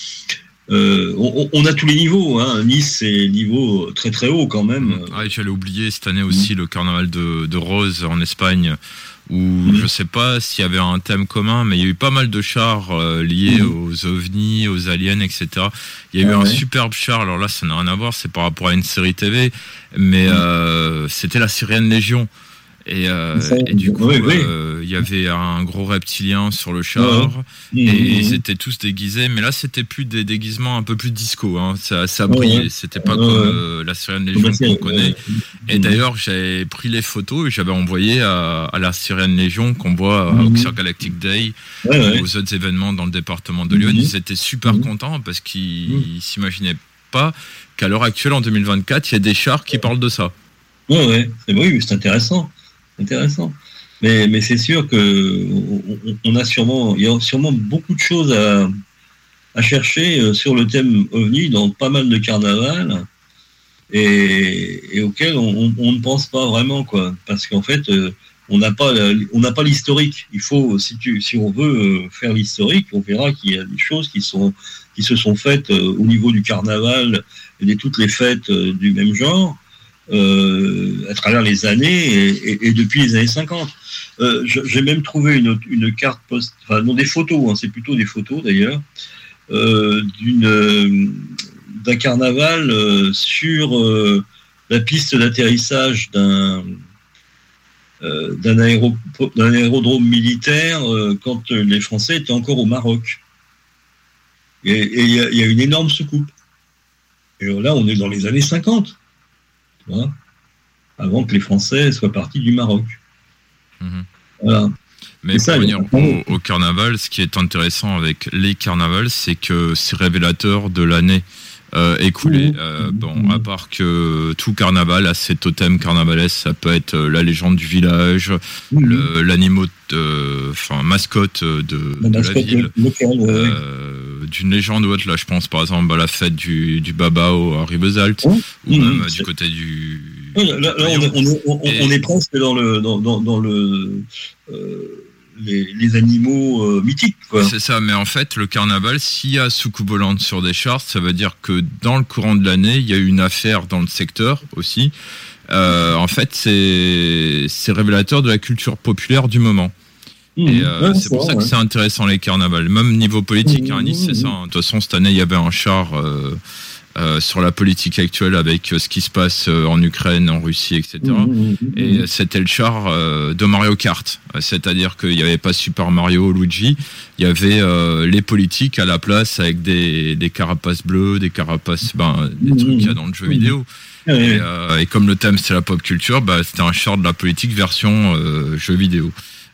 on a tous les niveaux, hein. Nice, c'est niveau très très haut quand même. Ah, et j'allais oublier cette année aussi le carnaval de Rose en Espagne, où je sais pas s'il y avait un thème commun, mais il y a eu pas mal de chars liés aux ovnis, aux aliens, etc. Il y a eu un superbe char, alors là ça n'a rien à voir, c'est par rapport à une série TV, mais c'était la Syrienne Légion. Et du coup, il y avait un gros reptilien sur le char, et ils étaient tous déguisés, mais là c'était plus des déguisements un peu plus disco, hein. Ça brillait, c'était pas comme la Syrienne Légion qu'on connaît. Et d'ailleurs, j'ai pris les photos et j'avais envoyé à la Syrienne Légion qu'on voit au Xer Galactic Day, aux autres événements dans le département de Lyon. Ils étaient super contents parce qu'ils s'imaginaient pas qu'à l'heure actuelle, en 2024, il y a des chars qui parlent de ça. Oui, c'est intéressant. Mais c'est sûr que il y a sûrement beaucoup de choses à chercher sur le thème OVNI dans pas mal de carnavals et auxquels on ne pense pas vraiment, quoi. Parce qu'en fait, on n'a pas l'historique. Il faut, si on veut faire l'historique, on verra qu'il y a des choses qui se sont faites au niveau du carnaval et de toutes les fêtes du même genre à travers les années et depuis les années 50. J'ai même trouvé une carte des photos, hein, c'est plutôt des photos d'ailleurs, d'un carnaval sur la piste d'atterrissage d'un aérodrome militaire quand les Français étaient encore au Maroc. Et il y a une énorme soucoupe. Et là, on est dans les années 50, tu vois, avant que les Français soient partis du Maroc. Mmh. Voilà. Mais pour revenir au carnaval, ce qui est intéressant avec les carnavals, c'est que c'est révélateur de l'année écoulée. À part que tout carnaval a ses totems carnavalesques, ça peut être la légende du village, mascotte de la ville, d'une légende ou autre. Là, je pense par exemple à la fête du Babao à Rivesaltes, ou même du côté du... Là, on est presque dans les animaux mythiques, quoi. C'est ça, mais en fait, le carnaval, s'il y a soucoupe volante sur des chars, ça veut dire que dans le courant de l'année, il y a eu une affaire dans le secteur aussi. En fait, c'est révélateur de la culture populaire du moment. Et c'est pour ça que c'est intéressant, les carnavals. Même niveau politique, à Nice, c'est ça. De toute façon, cette année, il y avait un char sur la politique actuelle avec ce qui se passe en Ukraine, en Russie, etc. Et c'était le char de Mario Kart. C'est-à-dire qu'il n'y avait pas Super Mario, Luigi. Il y avait les politiques à la place avec des carapaces bleues, des carapaces, des trucs qu'il y a dans le jeu vidéo. Et comme le thème c'est la pop culture, c'était un char de la politique version jeu vidéo.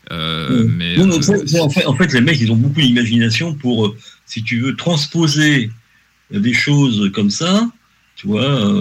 En fait, les mecs, ils ont beaucoup d'imagination pour, si tu veux, transposer des choses comme ça, tu vois,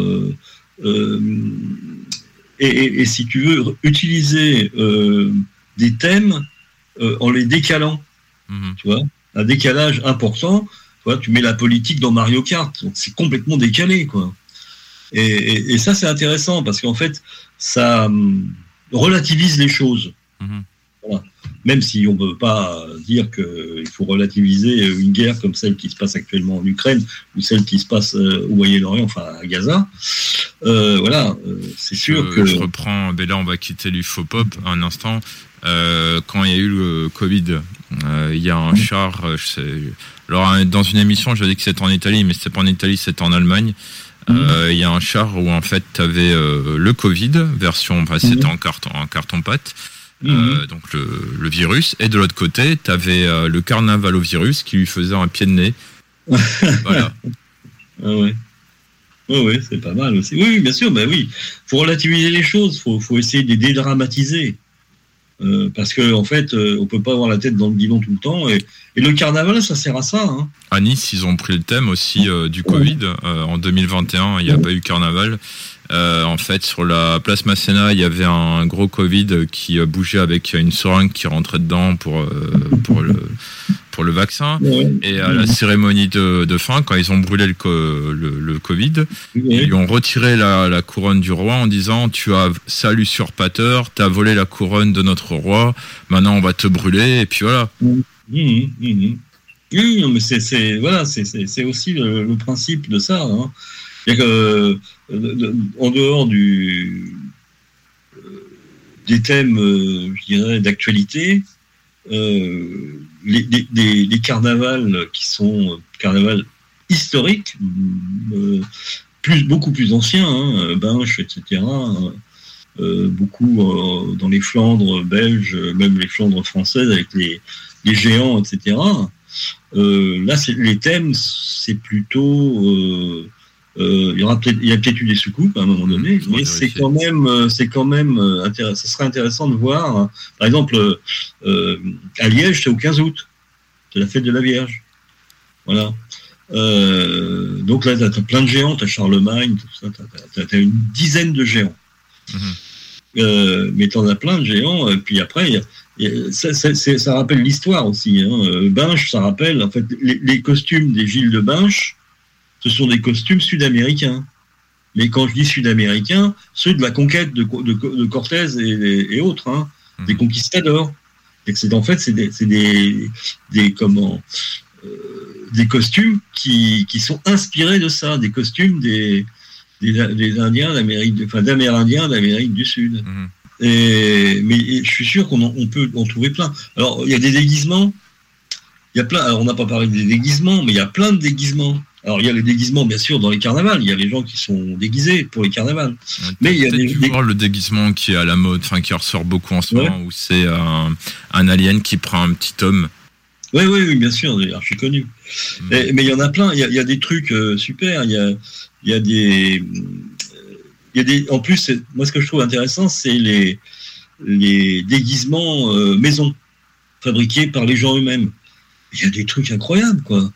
et si tu veux, utiliser des thèmes en les décalant, tu vois, un décalage important. Tu vois, tu mets la politique dans Mario Kart, donc c'est complètement décalé, quoi. Et ça, c'est intéressant parce qu'en fait, ça relativise les choses. Voilà. Même si on ne peut pas dire qu'il faut relativiser une guerre comme celle qui se passe actuellement en Ukraine ou celle qui se passe au Moyen-Orient, enfin à Gaza. C'est sûr que... Je reprends, là on va quitter l'UFOPOP un instant. Quand il y a eu le Covid, il y a un char... Alors dans une émission, j'avais dit que c'était en Italie, mais c'était pas en Italie, c'était en Allemagne. Il y a un char où en fait tu avais le Covid, version... c'était en carton-pâte. Donc le virus, et de l'autre côté t'avais le carnaval au virus qui lui faisait un pied de nez. Voilà. Oui, c'est pas mal aussi. Oui, bien sûr, faut relativiser les choses, faut essayer de les dédramatiser, parce que en fait on peut pas avoir la tête dans le guidon tout le temps, et le carnaval, ça sert à ça, hein. À Nice, ils ont pris le thème aussi du Covid. En 2021, il n'y a pas eu carnaval. En fait, sur la place Masséna, il y avait un gros Covid qui bougeait avec une seringue qui rentrait dedans pour le vaccin. Et à la cérémonie de fin, quand ils ont brûlé le Covid, ils lui ont retiré la couronne du roi en disant: tu as sale usurpateur, tu as volé la couronne de notre roi, maintenant on va te brûler, et puis voilà. Oui, mais c'est aussi le principe de ça, hein. C'est-à-dire que, en dehors des thèmes, je dirais, d'actualité, les carnavals qui sont carnavals historiques, beaucoup plus anciens, hein, Binche, etc., beaucoup dans les Flandres belges, même les Flandres françaises avec les géants, etc. Là, les thèmes, c'est plutôt... il y a peut-être eu des soucoupes à un moment donné, mais c'est quand même intéressant. Ça serait intéressant de voir, hein. Par exemple, à Liège, c'est au 15 août, c'est la fête de la Vierge. Voilà. Donc là, t'as plein de géants, t'as Charlemagne, tout ça, t'as une dizaine de géants. Mais t'en as plein de géants, et puis après, ça rappelle l'histoire aussi. Binche, ça rappelle, en fait, les costumes des Gilles de Binche, ce sont des costumes sud-américains. Mais quand je dis sud-américains, ceux de la conquête de Cortés et autres, des conquistadors. Et en fait, c'est des costumes qui sont inspirés de ça, des costumes des Indiens d'Amérindiens d'Amérique du Sud. Mais je suis sûr qu'on peut en trouver plein. Alors, il y a des déguisements. Il y a plein. Alors, on n'a pas parlé des déguisements, mais il y a plein de déguisements. Alors, il y a les déguisements, bien sûr, dans les carnavals. Il y a les gens qui sont déguisés pour les carnavals. Mais il y a voir le déguisement qui est à la mode, qui ressort beaucoup en ce moment, où c'est un alien qui prend un petit homme. Oui, bien sûr, c'est archi connu. Mais il y en a plein. Il y a des trucs super. Il y a des. En plus, moi, ce que je trouve intéressant, c'est les déguisements maison, fabriqués par les gens eux-mêmes. Il y a des trucs incroyables, quoi.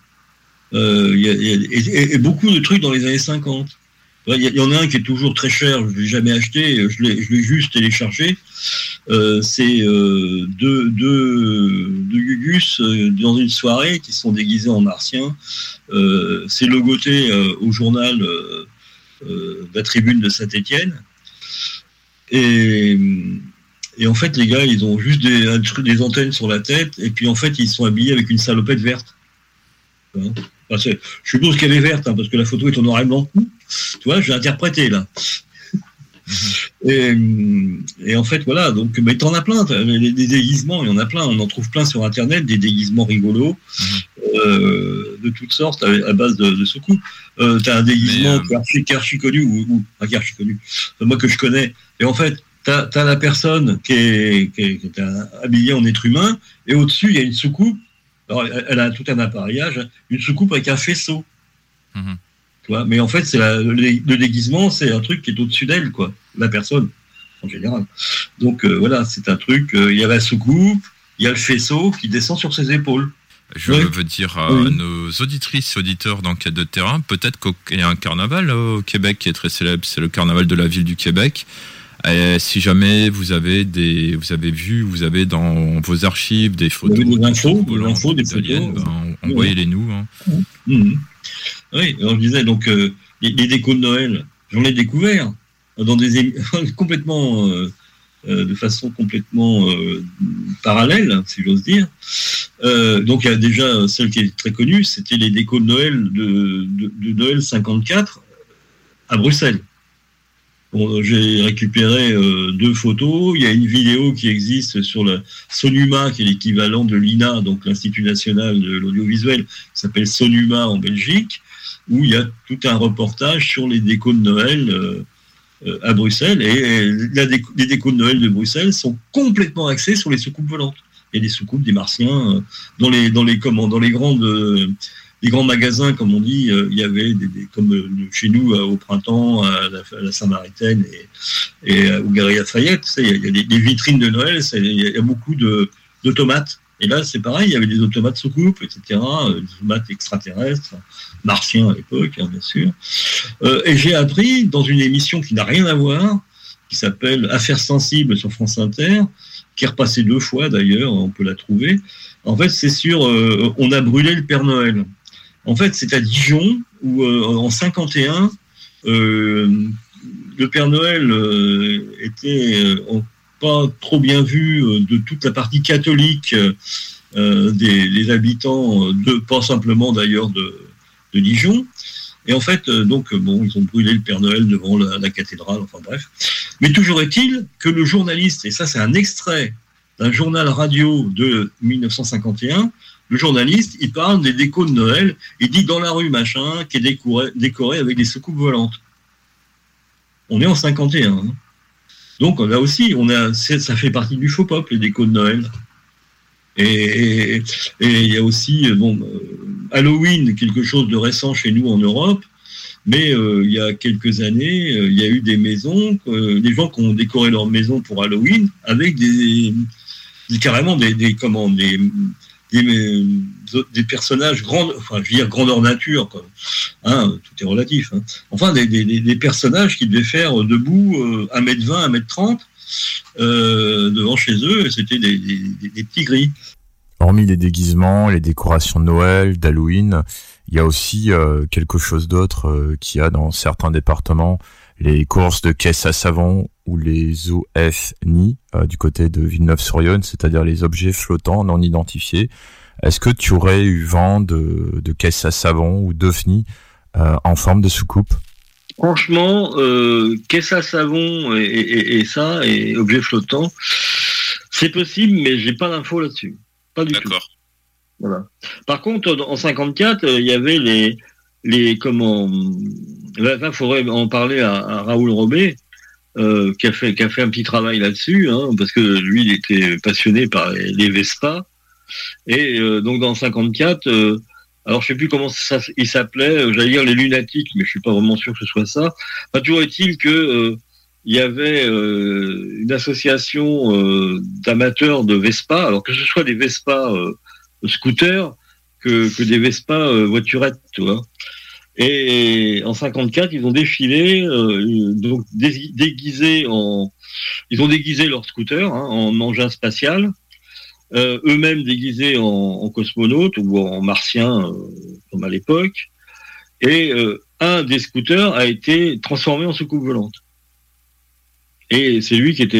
Et beaucoup de trucs dans les années 50. Il y en a un qui est toujours très cher, je ne l'ai jamais acheté, je l'ai juste téléchargé. C'est deux Gugus dans une soirée qui sont déguisés en martiens. C'est logoté au journal de la Tribune de Saint-Étienne. Et en fait, les gars, ils ont juste des antennes sur la tête, et puis en fait, ils sont habillés avec une salopette verte. Je suppose qu'elle est verte, parce que la photo est en noir et blanc. Tu vois, j'ai interprété là. Et en fait, voilà. Donc, mais t'en as plein. Des déguisements, il y en a plein. On en trouve plein sur Internet, des déguisements rigolos de toutes sortes à base de soucoupes. T'as un déguisement qui est archi connu pas qui est archi connu. Moi que je connais. Et en fait, t'as la personne qui est habillée en être humain, et au-dessus il y a une soucoupe. Alors, elle a tout un appareillage, une soucoupe avec un faisceau. Tu vois, mais en fait, le déguisement, c'est un truc qui est au-dessus d'elle, quoi, la personne, en général. Donc, voilà, c'est un truc, il y a la soucoupe, il y a le faisceau qui descend sur ses épaules. Je veux dire à nos auditrices et auditeurs d'enquête de terrain, peut-être qu'il y a un carnaval au Québec qui est très célèbre, c'est le carnaval de la ville du Québec. Et si jamais vous avez dans vos archives des photos, des infos, des italiennes, envoyez-les nous. Oui, alors je disais donc les décos de Noël, j'en ai découvert dans complètement de façon complètement parallèle, si j'ose dire. Donc il y a déjà celle qui est très connue, c'était les décos de Noël de Noël 54 à Bruxelles. Bon, j'ai récupéré 2 photos. Il y a une vidéo qui existe sur la Sonuma, qui est l'équivalent de l'INA, donc l'Institut National de l'Audiovisuel, qui s'appelle Sonuma en Belgique, où il y a tout un reportage sur les décos de Noël à Bruxelles. Et les décos de Noël de Bruxelles sont complètement axés sur les soucoupes volantes. Il y a des soucoupes, des martiens, dans les grands magasins, comme on dit, il y avait comme chez nous au printemps, à la Saint-Maritaine et au Galeries Lafayette, il y a des vitrines de Noël, il y a beaucoup d'automates. Et là, c'est pareil, il y avait des automates soucoupes, etc., des automates extraterrestres, martiens à l'époque, bien sûr. Et j'ai appris, dans une émission qui n'a rien à voir, qui s'appelle Affaires sensibles sur France Inter, qui est repassée 2 fois d'ailleurs, on peut la trouver. En fait, c'est sur On a brûlé le Père Noël. En fait, c'est à Dijon où, en 51, le Père Noël était pas trop bien vu de toute la partie catholique des habitants, pas simplement d'ailleurs de Dijon. Et en fait, donc, ils ont brûlé le Père Noël devant la cathédrale, enfin bref. Mais toujours est-il que le journaliste, et ça c'est un extrait d'un journal radio de 1951, le journaliste, il parle des décos de Noël, il dit dans la rue machin, qui est décoré avec des soucoupes volantes. On est en 51. Donc là aussi, ça fait partie du faux pop, les décos de Noël. Et il y a aussi Halloween, quelque chose de récent chez nous en Europe, mais il y a quelques années, il y a eu des maisons, des gens qui ont décoré leur maison pour Halloween avec carrément des personnages grandeur nature, quoi. Hein, tout est relatif. Hein. Enfin, des personnages qui devaient faire debout 1m20, 1m30 devant chez eux, et c'était des petits gris. Hormis les déguisements, les décorations de Noël, d'Halloween, il y a aussi quelque chose d'autre qu'il y a dans certains départements, les courses de caisses à savon ou les OFNI du côté de Villeneuve-sur-Yonne, c'est-à-dire les objets flottants non identifiés. Est-ce que tu aurais eu vent de caisses à savon ou d'OFNI en forme de soucoupe? Franchement, caisse à savon et objets flottants, c'est possible, mais j'ai pas d'infos là-dessus. Pas du tout. Voilà. Par contre, en 54, il y avait il faudrait en parler à Raoul Robé, qui a fait un petit travail là-dessus, hein, parce que lui, il était passionné par les Vespa. Et donc dans 54, alors je sais plus comment il s'appelait, j'allais dire les lunatiques, mais je suis pas vraiment sûr que ce soit ça. Enfin, toujours est-il que il y avait une association d'amateurs de Vespa, alors que ce soit des Vespa scooters que des Vespa voiturettes, tu vois. Et en 54, ils ont défilé, donc ils ont déguisé leur scooter en engin spatial, eux-mêmes déguisés en cosmonautes ou en martiens, comme à l'époque. Et un des scooters a été transformé en soucoupe volante. Et c'est lui qui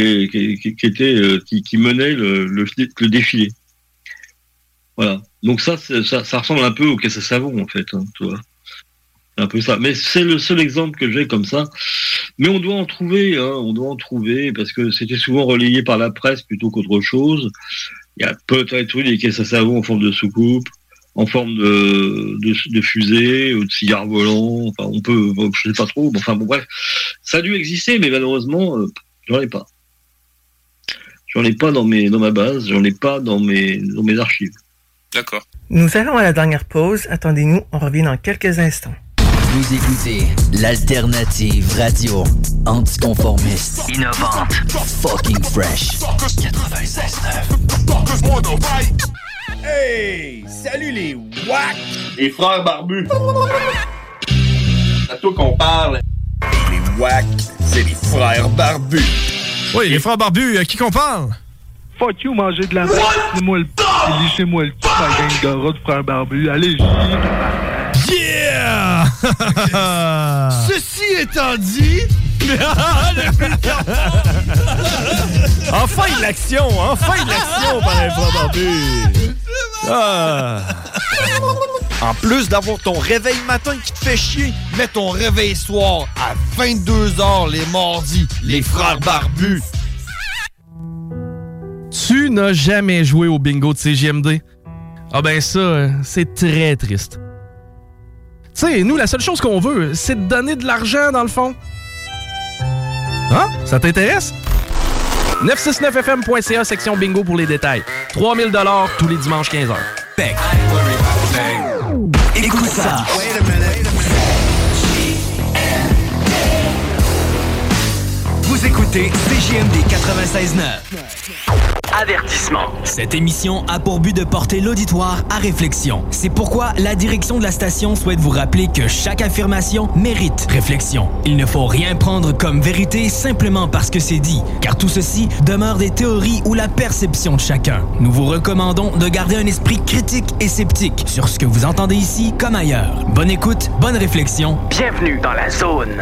menait le défilé. Voilà. Donc ça ressemble un peu aux caisses à savon, en fait, hein, tu vois. Un peu ça. Mais c'est le seul exemple que j'ai comme ça. Mais on doit en trouver, parce que c'était souvent relayé par la presse plutôt qu'autre chose. Il y a peut-être des caisses à savon en forme de soucoupe, en forme de fusée, ou de cigare volant. Enfin, je sais pas trop. Enfin, bon, bref. Ça a dû exister, mais malheureusement, j'en ai pas. J'en ai pas dans ma base, j'en ai pas dans mes archives. D'accord. Nous allons à la dernière pause. Attendez-nous, on revient dans quelques instants. Vous écoutez l'alternative radio anticonformiste, innovante, fucking fresh. 96.9. Hey! Salut les WAC! Les frères barbus! C'est à toi qu'on parle. Les WAC, c'est les frères barbus. Oui, les frères barbus, à qui qu'on parle? Fuck you, manger de la merde. Lissez-moi le cul, ma gang de rats de frères barbus. Allez, Yeah! Ceci étant dit... Enfin de l'action par les frères barbus! En plus d'avoir ton réveil matin qui te fait chier, mets ton réveil soir à 22h les mardis, les frères barbus. Tu n'as jamais joué au bingo de CJMD? Ah ben ça, c'est très triste. Tu sais, nous, la seule chose qu'on veut, c'est de donner de l'argent, dans le fond. Hein? Ça t'intéresse? 969fm.ca, section bingo pour les détails. 3000 $ tous les dimanches 15h. Écoute ça. Vous écoutez CJMD 96.9. Avertissement. Cette émission a pour but de porter l'auditoire à réflexion. C'est pourquoi la direction de la station souhaite vous rappeler que chaque affirmation mérite réflexion. Il ne faut rien prendre comme vérité simplement parce que c'est dit, car tout ceci demeure des théories ou la perception de chacun. Nous vous recommandons de garder un esprit critique et sceptique sur ce que vous entendez ici comme ailleurs. Bonne écoute, bonne réflexion. Bienvenue dans la zone.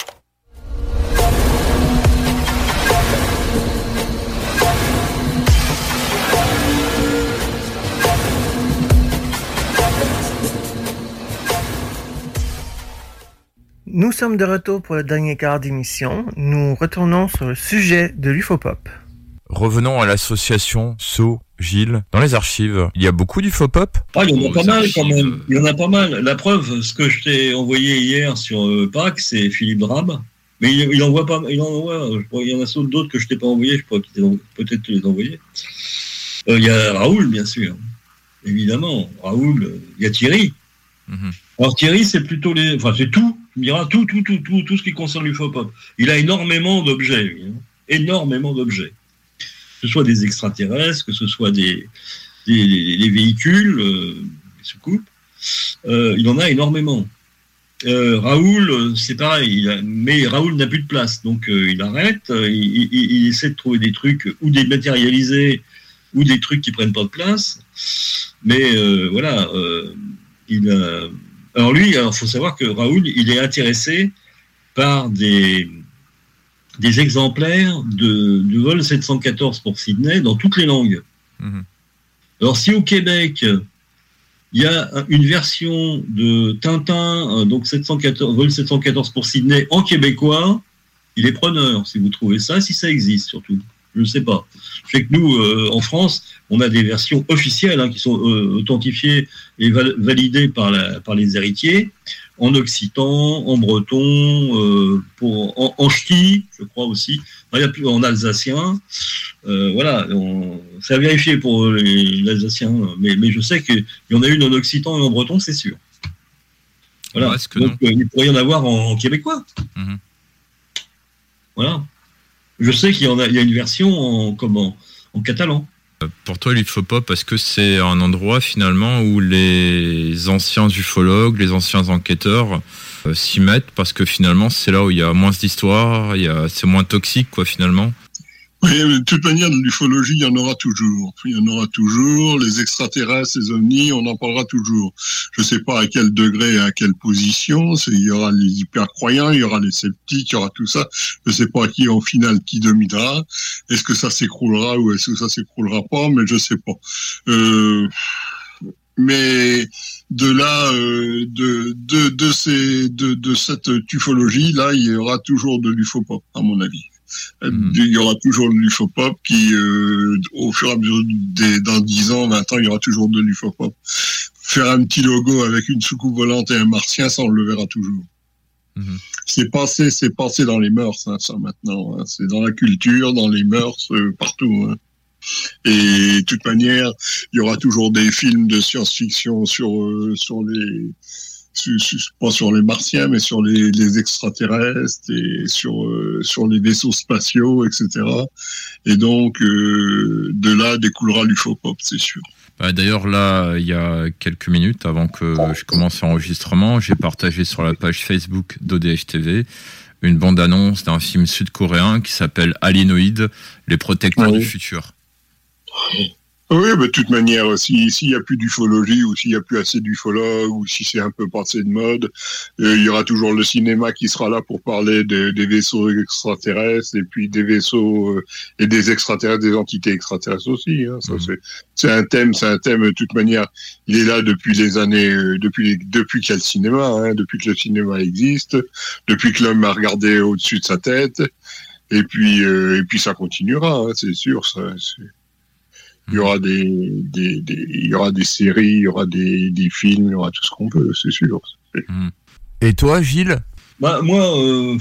Nous sommes de retour pour le dernier quart d'émission. Nous retournons sur le sujet de l'UFOPOP. Revenons à l'association SO, Gilles. Dans les archives, il y a beaucoup d'UFOPOP? Il y en a pas mal quand même. Il y en a pas mal. La preuve, ce que je t'ai envoyé hier sur Pâques, c'est Philippe Drame. Mais il envoie pas. Il y en a d'autres que je t'ai pas envoyé. Je crois qu'il peut-être te les envoyer. Il y a Raoul, bien sûr. Évidemment. Raoul. Il y a Thierry. Mm-hmm. Alors Thierry, c'est plutôt c'est tout. Il me dira tout ce qui concerne l'UFOPOP. Il a énormément d'objets, lui, hein. Énormément d'objets. Que ce soit des extraterrestres, que ce soit des les véhicules, les soucoupes, il en a énormément. Raoul, c'est pareil, mais Raoul n'a plus de place, donc il arrête, il essaie de trouver des trucs ou dématérialisés ou des trucs qui prennent pas de place, mais voilà, alors lui, faut savoir que Raoul, il est intéressé par des exemplaires de vol 714 pour Sydney dans toutes les langues. Mmh. Alors si au Québec il y a une version de Tintin, donc vol 714 pour Sydney en québécois, il est preneur, si vous trouvez ça, si ça existe surtout. Je ne sais pas. Je sais que nous, en France, on a des versions officielles qui sont authentifiées et validées par les héritiers, en occitan, en breton, en ch'ti, je crois aussi, en alsacien. Voilà, c'est à vérifier pour les Alsaciens, mais je sais qu'il y en a une en occitan et en breton, c'est sûr. Voilà. Donc il pourrait y en avoir en québécois. Mmh. Voilà. Je sais qu'il y a une version en catalan. Pour toi, il ne faut pas parce que c'est un endroit finalement où les anciens ufologues, les anciens enquêteurs s'y mettent parce que finalement c'est là où il y a moins d'histoire, c'est moins toxique quoi finalement. Oui, de toute manière, de l'ufologie, il y en aura toujours. Il y en aura toujours. Les extraterrestres, les ovnis, on en parlera toujours. Je ne sais pas à quel degré et à quelle position. Il y aura les hyper-croyants, il y aura les sceptiques, il y aura tout ça. Je ne sais pas qui, en finale, qui dominera. Est-ce que ça s'écroulera ou est-ce que ça s'écroulera pas? Mais je ne sais pas. Mais de là, de cette ufologie, là, il y aura toujours de l'ufopop, à mon avis. Il y aura toujours de l'ufopop qui, au fur et à mesure dans 10 ans, 20 ans, il y aura toujours de l'ufopop. Faire un petit logo avec une soucoupe volante et un martien, ça, on le verra toujours. Mmh. C'est passé dans les mœurs, ça, maintenant. C'est dans la culture, dans les mœurs, partout. Et de toute manière, il y aura toujours des films de science-fiction pas sur les martiens, mais sur les extraterrestres et sur les vaisseaux spatiaux, etc. Et donc, de là découlera l'ufopop, c'est sûr. D'ailleurs, là, il y a quelques minutes, avant que je commence l'enregistrement, j'ai partagé sur la page Facebook d'ODH TV une bande-annonce d'un film sud-coréen qui s'appelle Alienoid, les protecteurs du futur. Oui, mais de toute manière, s'il n'y a plus d'ufologie ou s'il n'y a plus assez d'ufologues ou si c'est un peu passé de mode, il y aura toujours le cinéma qui sera là pour parler des vaisseaux extraterrestres et puis des vaisseaux et des extraterrestres, des entités extraterrestres aussi. Ça, c'est un thème de toute manière. Il est là depuis les années, depuis qu'il y a le cinéma, depuis que le cinéma existe, depuis que l'homme a regardé au-dessus de sa tête, et puis ça continuera, c'est sûr. Il y aura il y aura des séries, il y aura des films, il y aura tout ce qu'on peut, c'est sûr. Et toi, Gilles? Moi,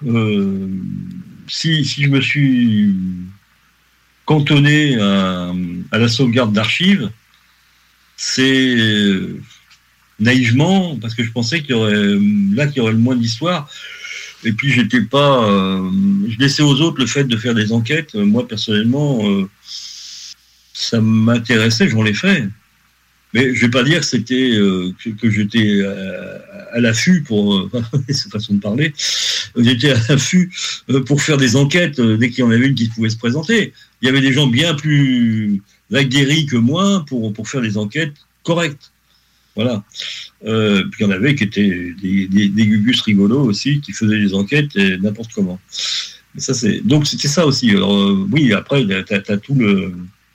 si je me suis cantonné à la sauvegarde d'archives, c'est naïvement parce que je pensais qu'il y aurait le moins d'histoire. Et puis je laissais aux autres le fait de faire des enquêtes. Moi personnellement. Ça m'intéressait, j'en l'ai fait. Mais je vais pas dire que c'était que j'étais à l'affût pour cette façon de parler. J'étais à l'affût pour faire des enquêtes dès qu'il y en avait une qui pouvait se présenter. Il y avait des gens bien plus aguerris que moi pour faire des enquêtes correctes. Voilà. Puis il y en avait qui étaient des gugus rigolos aussi, qui faisaient des enquêtes n'importe comment. Mais ça donc c'était ça aussi. Alors oui, après t'as tout le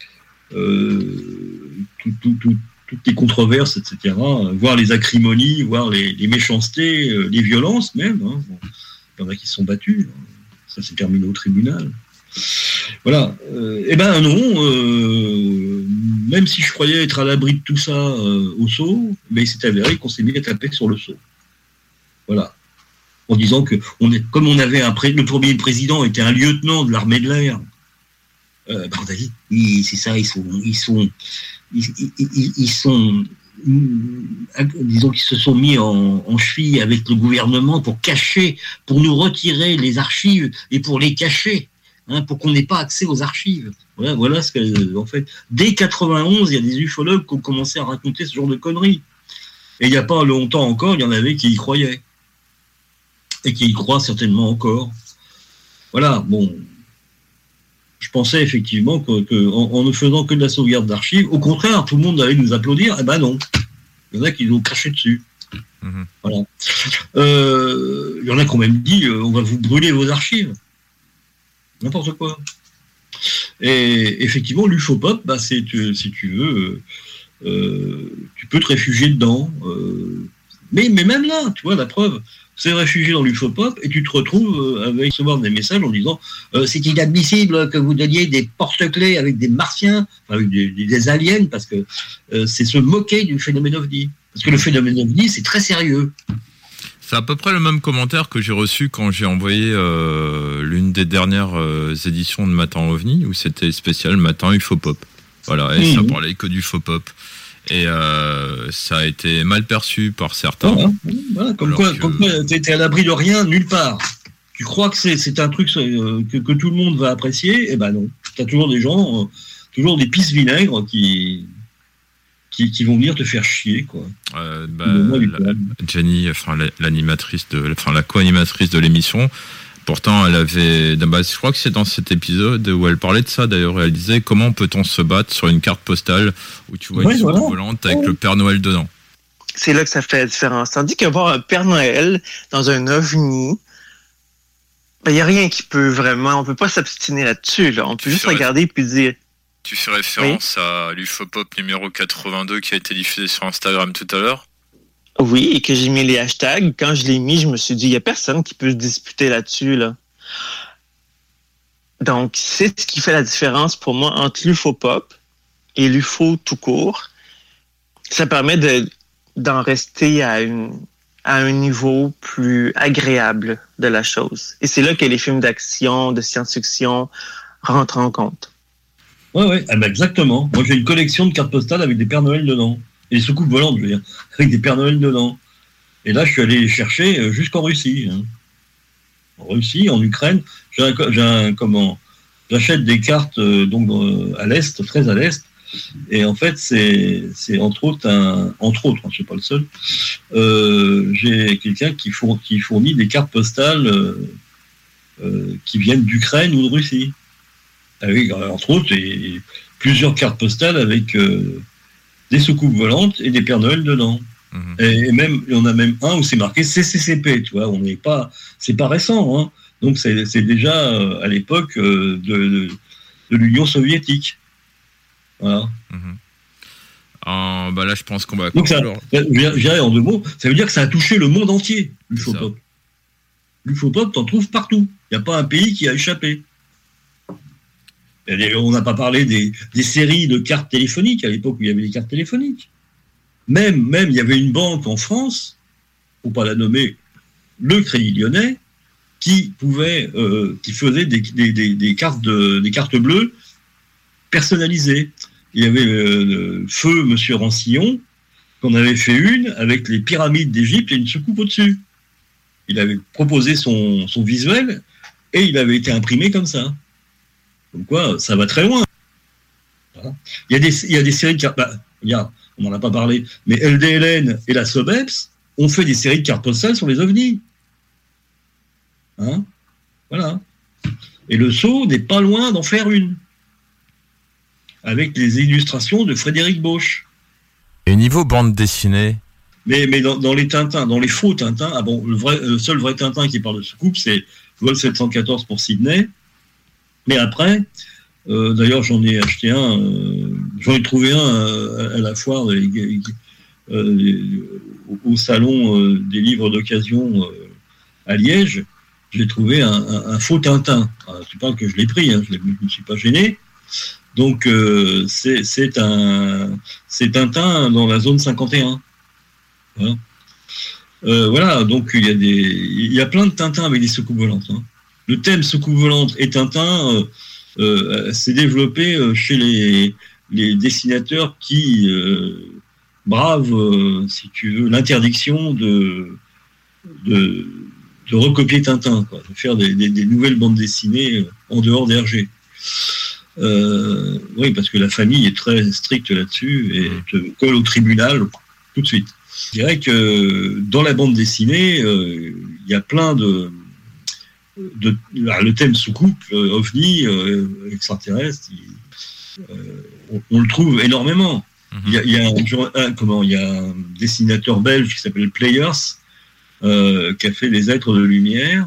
toutes les controverses, etc., voir les acrimonies, voir les méchancetés, les violences même. Il y en a qui se sont battus. Ça s'est terminé au tribunal. Voilà. Non, même si je croyais être à l'abri de tout ça au Sceau, mais il s'est avéré qu'on s'est mis à taper sur le Sceau. Voilà. En disant que comme on avait le premier président était un lieutenant de l'armée de l'air. C'est ça, ils sont disons qu'ils se sont mis en cheville avec le gouvernement pour nous retirer les archives et pour les cacher. pour qu'on n'ait pas accès aux archives. Voilà ce que, en fait, dès 91, il y a des ufologues qui ont commencé à raconter ce genre de conneries. Et il n'y a pas longtemps encore, il y en avait qui y croyaient. Et qui y croient certainement encore. Voilà, bon. Je pensais effectivement qu'en ne faisant que de la sauvegarde d'archives, au contraire, tout le monde allait nous applaudir. Eh ben non. Il y en a qui nous ont craché dessus. Voilà. Il y en a qui ont même dit on va vous brûler vos archives. N'importe quoi. Et effectivement, l'UFOPOP, si tu veux, tu peux te réfugier dedans. Mais même là, tu vois, la preuve, c'est réfugié dans l'UFOPOP et tu te retrouves avec recevoir des messages en disant c'est inadmissible que vous donniez des porte-clés avec des martiens, avec des aliens, parce que c'est se moquer du phénomène OVNI. Parce que le phénomène OVNI, c'est très sérieux. C'est à peu près le même commentaire que j'ai reçu quand j'ai envoyé l'une des dernières éditions de Matin OVNI, où c'était spécial Matin UFOPOP. Voilà, et ça parlait que d'UFOPOP. Et ça a été mal perçu par certains. Voilà, comme quoi tu étais à l'abri de rien, nulle part. Tu crois que c'est un truc que tout le monde va apprécier, et ben non. Tu as toujours des gens, toujours des pisses vinaigres qui vont venir te faire chier, quoi. Jenny, la co-animatrice de l'émission, pourtant elle avait, je crois que c'est dans cet épisode où elle parlait de ça d'ailleurs, elle disait comment peut-on se battre sur une carte postale où tu vois une soucoupe volante avec le Père Noël dedans. C'est là que ça fait la différence. Tandis qu'avoir un Père Noël dans un OVNI, il n'y a rien qui peut vraiment, on peut pas s'obstiner là-dessus, là. On peut juste regarder et puis dire. Tu fais référence à l'UFOPOP numéro 82 qui a été diffusé sur Instagram tout à l'heure? Oui, et que j'ai mis les hashtags. Quand je l'ai mis, je me suis dit, il n'y a personne qui peut se disputer là-dessus, là. Donc, c'est ce qui fait la différence pour moi entre l'UFOPOP et l'UFO tout court. Ça permet d'en rester à un niveau plus agréable de la chose. Et c'est là que les films d'action, de science-fiction rentrent en compte. Ouais, exactement. Moi, j'ai une collection de cartes postales avec des Pères Noël dedans. Et des soucoupes volantes, je veux dire, avec des Pères Noël dedans. Et là, je suis allé les chercher jusqu'en Russie. En Russie, en Ukraine, j'achète des cartes à l'est, très à l'est. Et en fait, c'est entre autres, je suis pas le seul. J'ai quelqu'un qui fournit des cartes postales qui viennent d'Ukraine ou de Russie. Avec, entre autres, et plusieurs cartes postales avec des soucoupes volantes et des Pères Noël dedans. Et même, il y en a même un où c'est marqué CCCP, tu vois, c'est pas récent, hein. Donc c'est déjà à l'époque de l'Union soviétique. Voilà. Là, je pense qu'on va... Donc j'irais en deux mots, ça veut dire que ça a touché le monde entier, l'UFOPOP. L'UFOPOP, t'en trouves partout. Il n'y a pas un pays qui a échappé. On n'a pas parlé des séries de cartes téléphoniques à l'époque où il y avait des cartes téléphoniques. Même il y avait une banque en France, pour pas la nommer, le Crédit Lyonnais, qui faisait des cartes bleues personnalisées. Il y avait Feu Monsieur Rancillon, qu'on avait fait une avec les pyramides d'Égypte et une soucoupe au-dessus. Il avait proposé son visuel et il avait été imprimé comme ça. Donc quoi, ça va très loin. Voilà. Il y a des séries de cartes. On n'en a pas parlé, mais LDLN et la SOBEPS ont fait des séries de cartes postales sur les ovnis. Voilà. Et le Sceau n'est pas loin d'en faire une. Avec les illustrations de Frédéric Bosch. Et niveau bande dessinée? Mais dans les Tintins, dans les faux Tintins, le seul vrai Tintin qui parle de soucoupe, c'est Vol 714 pour Sydney. Mais après, d'ailleurs, j'en ai acheté un, j'en ai trouvé un à la foire au salon des livres d'occasion à Liège. J'ai trouvé un faux Tintin. C'est pas que je l'ai pris, je ne me suis pas gêné. Donc, c'est Tintin dans la zone 51. Voilà, donc il y a plein de Tintins avec des soucoupes volantes. Le thème soucoupe volante et Tintin s'est développé chez les dessinateurs qui bravent, si tu veux, l'interdiction de recopier Tintin, quoi, de faire des nouvelles bandes dessinées en dehors d'Hergé. Oui, parce que la famille est très stricte là-dessus et te colle au tribunal tout de suite. Je dirais que dans la bande dessinée, il y a plein le thème soucoupe, ovni, extraterrestre, on le trouve énormément. Il y a un dessinateur belge qui s'appelle Players, qui a fait Les Êtres de Lumière.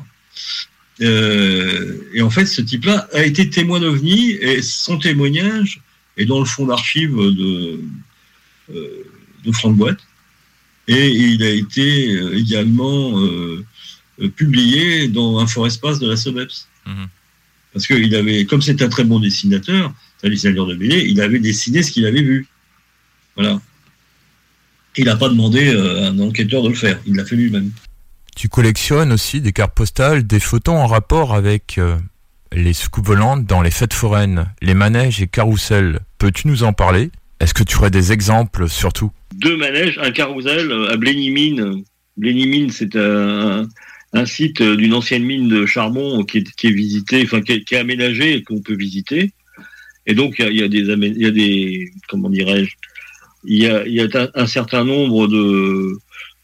Et en fait, ce type-là a été témoin d'OVNI et son témoignage est dans le fond d'archives de Franck Boîte. Et il a été également publié dans un fort-espace de la SODEPS. Parce qu'il avait, comme c'est un très bon dessinateur, un dessinateur de BD, il avait dessiné ce qu'il avait vu. Voilà. Il n'a pas demandé à un enquêteur de le faire, il l'a fait lui-même. Tu collectionnes aussi des cartes postales, des photos en rapport avec les soucoupes volantes dans les fêtes foraines, les manèges et carrousels. Peux-tu nous en parler ? Est-ce que tu aurais des exemples surtout ? 2 manèges, un carrousel à Blénimine. Blénimine, c'est un site d'une ancienne mine de charbon qui est visité, enfin qui est aménagé et qu'on peut visiter. Et donc il y a des comment dirais-je, il y a un certain nombre de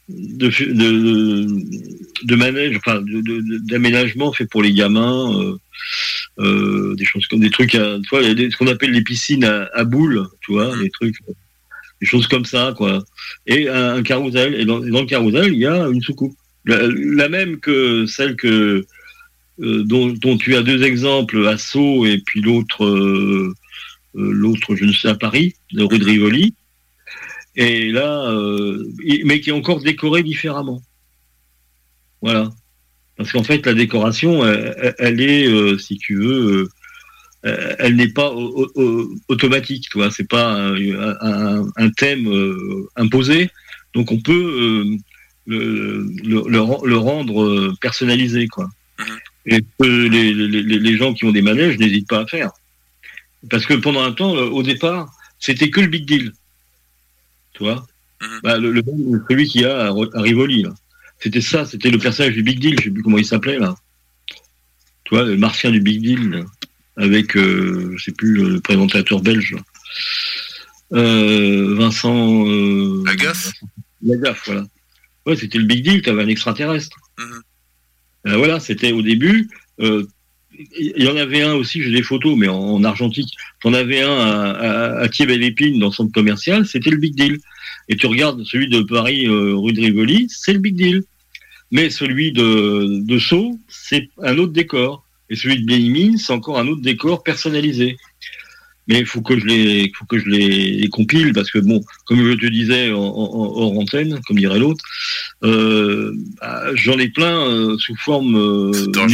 manèges, enfin d'aménagements faits pour les gamins, des choses comme des trucs, tu vois, il y a ce qu'on appelle les piscines à boules, tu vois, des trucs, des choses comme ça, quoi. Et un carrousel, et dans le carrousel, il y a une soucoupe, la même que celle que dont tu as 2 exemples à Sceaux et puis l'autre, je ne sais, à Paris, de rue de Rivoli. Et là, mais qui est encore décoré différemment. Voilà. Parce qu'en fait, la décoration, elle est, si tu veux, elle n'est pas automatique, tu vois. C'est pas un thème imposé. Donc on peut le rendre personnalisé, quoi. Et les gens qui ont des manèges n'hésitent pas à faire. Parce que pendant un temps, au départ, c'était que le Big Deal. Tu vois, celui qu'il y a à Rivoli, là. C'était le personnage du Big Deal, je sais plus comment il s'appelait, là. Tu vois, le martien du Big Deal, là, avec, je sais plus, le présentateur belge, Vincent... Lagaffe, voilà. Ouais, c'était le Big Deal, t'avais un extraterrestre. Voilà, c'était au début... il y en avait un aussi, j'ai des photos, mais en argentique. T'en avais un à Thiers-Belle-Épine, dans le centre commercial, c'était le Big Deal. Et tu regardes celui de Paris, rue de Rivoli, c'est le Big Deal. Mais celui de Sceaux, c'est un autre décor. Et celui de Blénimine, c'est encore un autre décor personnalisé. Mais il faut que je les compile, parce que bon, comme je te disais hors antenne, comme dirait l'autre, j'en ai plein sous forme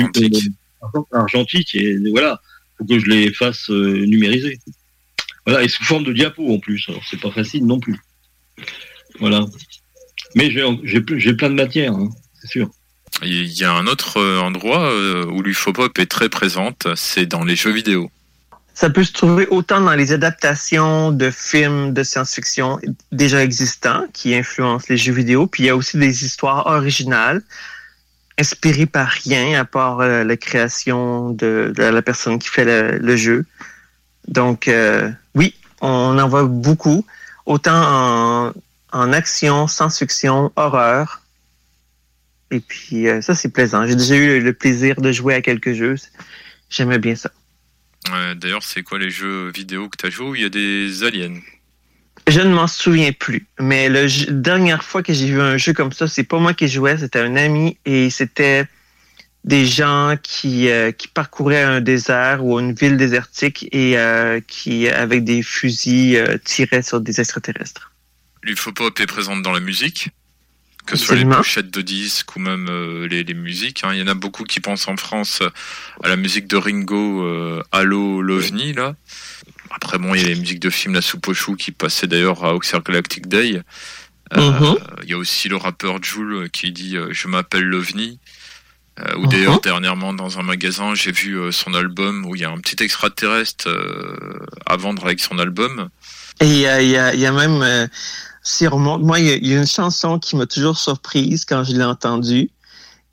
argentique, et voilà, faut que je les fasse numériser. Voilà, et sous forme de diapo en plus. Alors c'est pas facile non plus. Voilà. Mais j'ai plein de matière, hein, c'est sûr. Il y a un autre endroit où l'UFO-pop est très présente, c'est dans les jeux vidéo. Ça peut se trouver autant dans les adaptations de films de science-fiction déjà existants qui influencent les jeux vidéo, puis il y a aussi des histoires originales inspirées par rien à part la création de la personne qui fait le jeu. Donc, oui, on en voit beaucoup, autant en action, science-fiction, horreur. Et puis, ça, c'est plaisant. J'ai déjà eu le plaisir de jouer à quelques jeux. J'aimais bien ça. D'ailleurs, c'est quoi les jeux vidéo que tu as joué où il y a des aliens? Je ne m'en souviens plus. Mais la dernière fois que j'ai vu un jeu comme ça, c'est pas moi qui jouais, c'était un ami. Et c'était des gens qui parcouraient un désert ou une ville désertique et qui, avec des fusils, tiraient sur des extraterrestres. L'UFO-pop est présente dans la musique, que ce soit les pochettes de disques ou même les musiques. Hein. Il y en a beaucoup qui pensent en France à la musique de Ringo, Allô l'OVNI, là. Après, bon, il y a les musiques de films La Soupe aux Choux qui passaient d'ailleurs à Auxerre Galactic Day. Il y a aussi le rappeur Jul qui dit « Je m'appelle l'OVNI ». Ou d'ailleurs, dernièrement, dans un magasin, j'ai vu son album où il y a un petit extraterrestre à vendre avec son album. Et il y a même... si on remonte, moi, il y a une chanson qui m'a toujours surprise quand je l'ai entendue.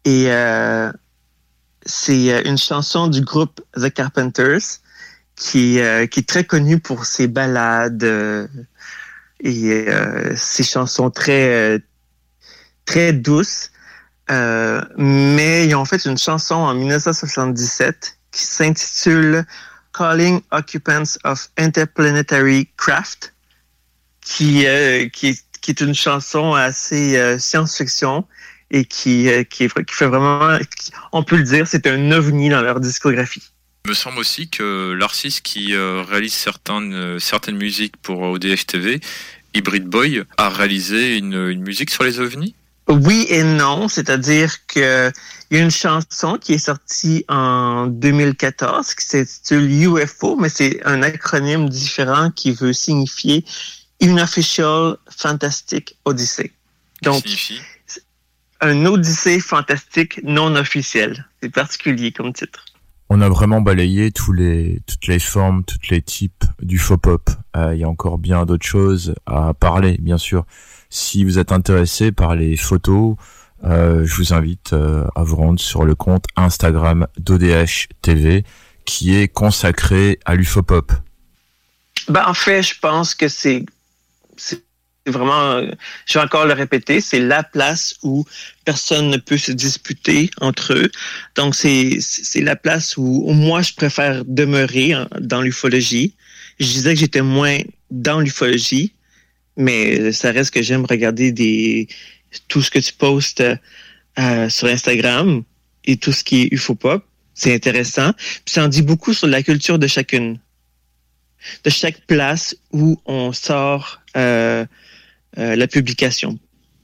Et c'est une chanson du groupe The Carpenters qui est très connue pour ses ballades et ses chansons très très douces. Mais ils ont fait une chanson en 1977 qui s'intitule Calling Occupants of Interplanetary Craft, qui est une chanson assez science-fiction et qui fait vraiment, on peut le dire, c'est un ovni dans leur discographie. Il me semble aussi que l'artiste qui réalise certaines musiques pour ODH TV, Hybrid Boy, a réalisé une musique sur les ovnis. Oui et non, c'est-à-dire que il y a une chanson qui est sortie en 2014 qui s'intitule UFO, mais c'est un acronyme différent qui veut signifier Unofficial Fantastic Odyssey. Donc, un Odyssée fantastique non officiel. C'est particulier comme titre. On a vraiment balayé toutes les formes, tous les types du faux pop. Il y a encore bien d'autres choses à parler, bien sûr. Si vous êtes intéressé par les photos, je vous invite à vous rendre sur le compte Instagram d'ODH TV qui est consacré à l'ufopop. En fait, je pense que c'est vraiment, je vais encore le répéter, c'est la place où personne ne peut se disputer entre eux. Donc, c'est la place où moi, je préfère demeurer dans l'ufologie. Je disais que j'étais moins dans l'ufologie, mais ça reste que j'aime regarder tout ce que tu postes sur Instagram et tout ce qui est ufopop. C'est intéressant. Puis ça en dit beaucoup sur la culture de chacune. De chaque place où on sort la publication.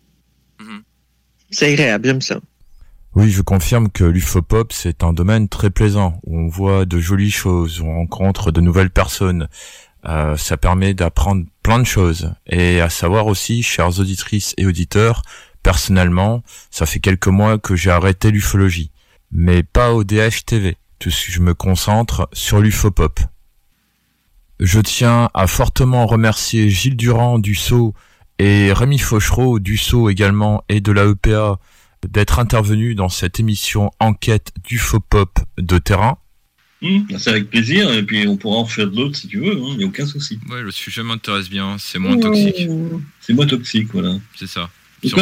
C'est agréable, j'aime ça. Oui, je confirme que l'ufopop, c'est un domaine très plaisant, où on voit de jolies choses, où on rencontre de nouvelles personnes. Ça permet d'apprendre plein de choses. Et à savoir aussi, chères auditrices et auditeurs, personnellement, ça fait quelques mois que j'ai arrêté l'ufologie. Mais pas au DH TV, puisque je me concentre sur l'ufopop. Je tiens à fortement remercier Gilles Durand du Sceau et Rémi Fauchereau du Sceau également et de la EPA d'être intervenus dans cette émission Enquête d'ufopop de terrain. C'est avec plaisir, et puis on pourra en faire d'autres si tu veux, il n'y a aucun souci. Ouais, le sujet m'intéresse bien, c'est moins toxique. C'est moins toxique, voilà. C'est ça. Il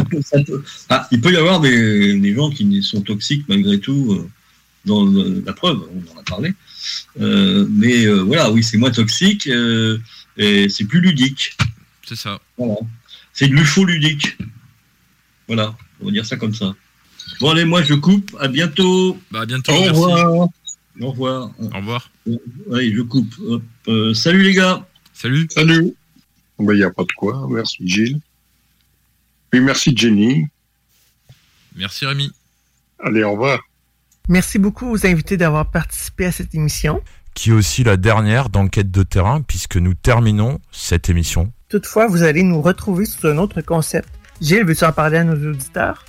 peut y avoir des gens qui sont toxiques malgré tout, dans la preuve, on en a parlé. Mais voilà, oui, c'est moins toxique et c'est plus ludique. C'est ça. Voilà. C'est de l'UFO ludique. Voilà, on va dire ça comme ça. Bon, allez, moi je coupe. À bientôt. À bientôt. Au merci. revoir. Au revoir. Au revoir. Allez, je coupe. Salut les gars. Salut. Salut. Il n'y a pas de quoi. Merci Gilles. Et merci Jenny. Merci Rémi. Allez, au revoir. Merci beaucoup aux invités d'avoir participé à cette émission. Qui est aussi la dernière d'Enquête de terrain, puisque nous terminons cette émission. Toutefois, vous allez nous retrouver sous un autre concept. Gilles, veux-tu en parler à nos auditeurs?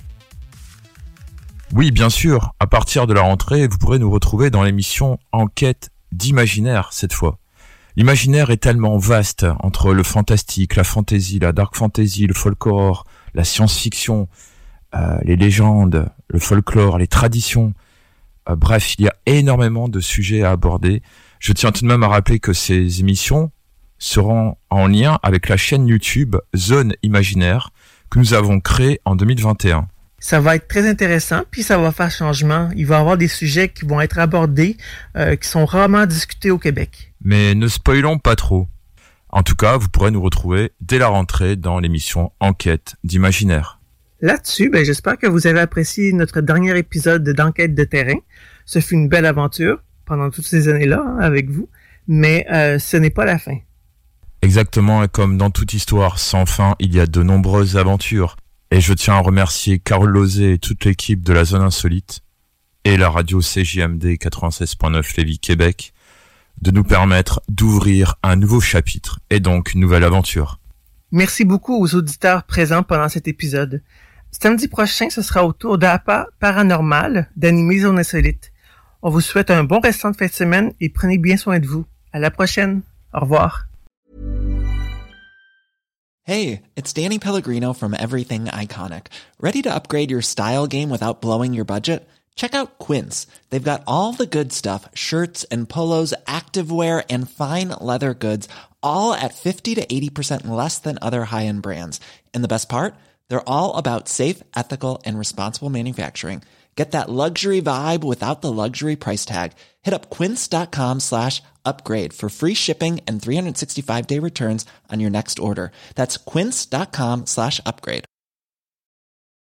Oui, bien sûr. À partir de la rentrée, vous pourrez nous retrouver dans l'émission Enquête d'imaginaire, cette fois. L'imaginaire est tellement vaste, entre le fantastique, la fantasy, la dark fantasy, le folklore, la science-fiction, les légendes, le folklore, les traditions. Bref, il y a énormément de sujets à aborder. Je tiens tout de même à rappeler que ces émissions seront en lien avec la chaîne YouTube Zone Imaginaire que nous avons créée en 2021. Ça va être très intéressant, puis ça va faire changement. Il va y avoir des sujets qui vont être abordés, qui sont rarement discutés au Québec. Mais ne spoilons pas trop. En tout cas, vous pourrez nous retrouver dès la rentrée dans l'émission Enquête d'imaginaire. Là-dessus, j'espère que vous avez apprécié notre dernier épisode d'Enquête de terrain. Ce fut une belle aventure pendant toutes ces années-là avec vous, mais ce n'est pas la fin. Exactement, et comme dans toute histoire sans fin, il y a de nombreuses aventures. Et je tiens à remercier Carole Lozé et toute l'équipe de la Zone Insolite et la radio CJMD 96.9 Lévis Québec de nous permettre d'ouvrir un nouveau chapitre et donc une nouvelle aventure. Merci beaucoup aux auditeurs présents pendant cet épisode. Samedi prochain, ce sera au tour d'APA Paranormal d'animer Zone Insolite. On vous souhaite un bon restant de fin de semaine et prenez bien soin de vous. À la prochaine. Au revoir. Hey, it's Danny Pellegrino from Everything Iconic. Ready to upgrade your style game without blowing your budget? Check out Quince. They've got all the good stuff, shirts and polos, activewear, and fine leather goods, all at 50 to 80% less than other high-end brands. And the best part? They're all about safe, ethical, and responsible manufacturing. Get that luxury vibe without the luxury price tag. Hit up quince.com/upgrade for free shipping and 365-day returns on your next order. That's quince.com/upgrade.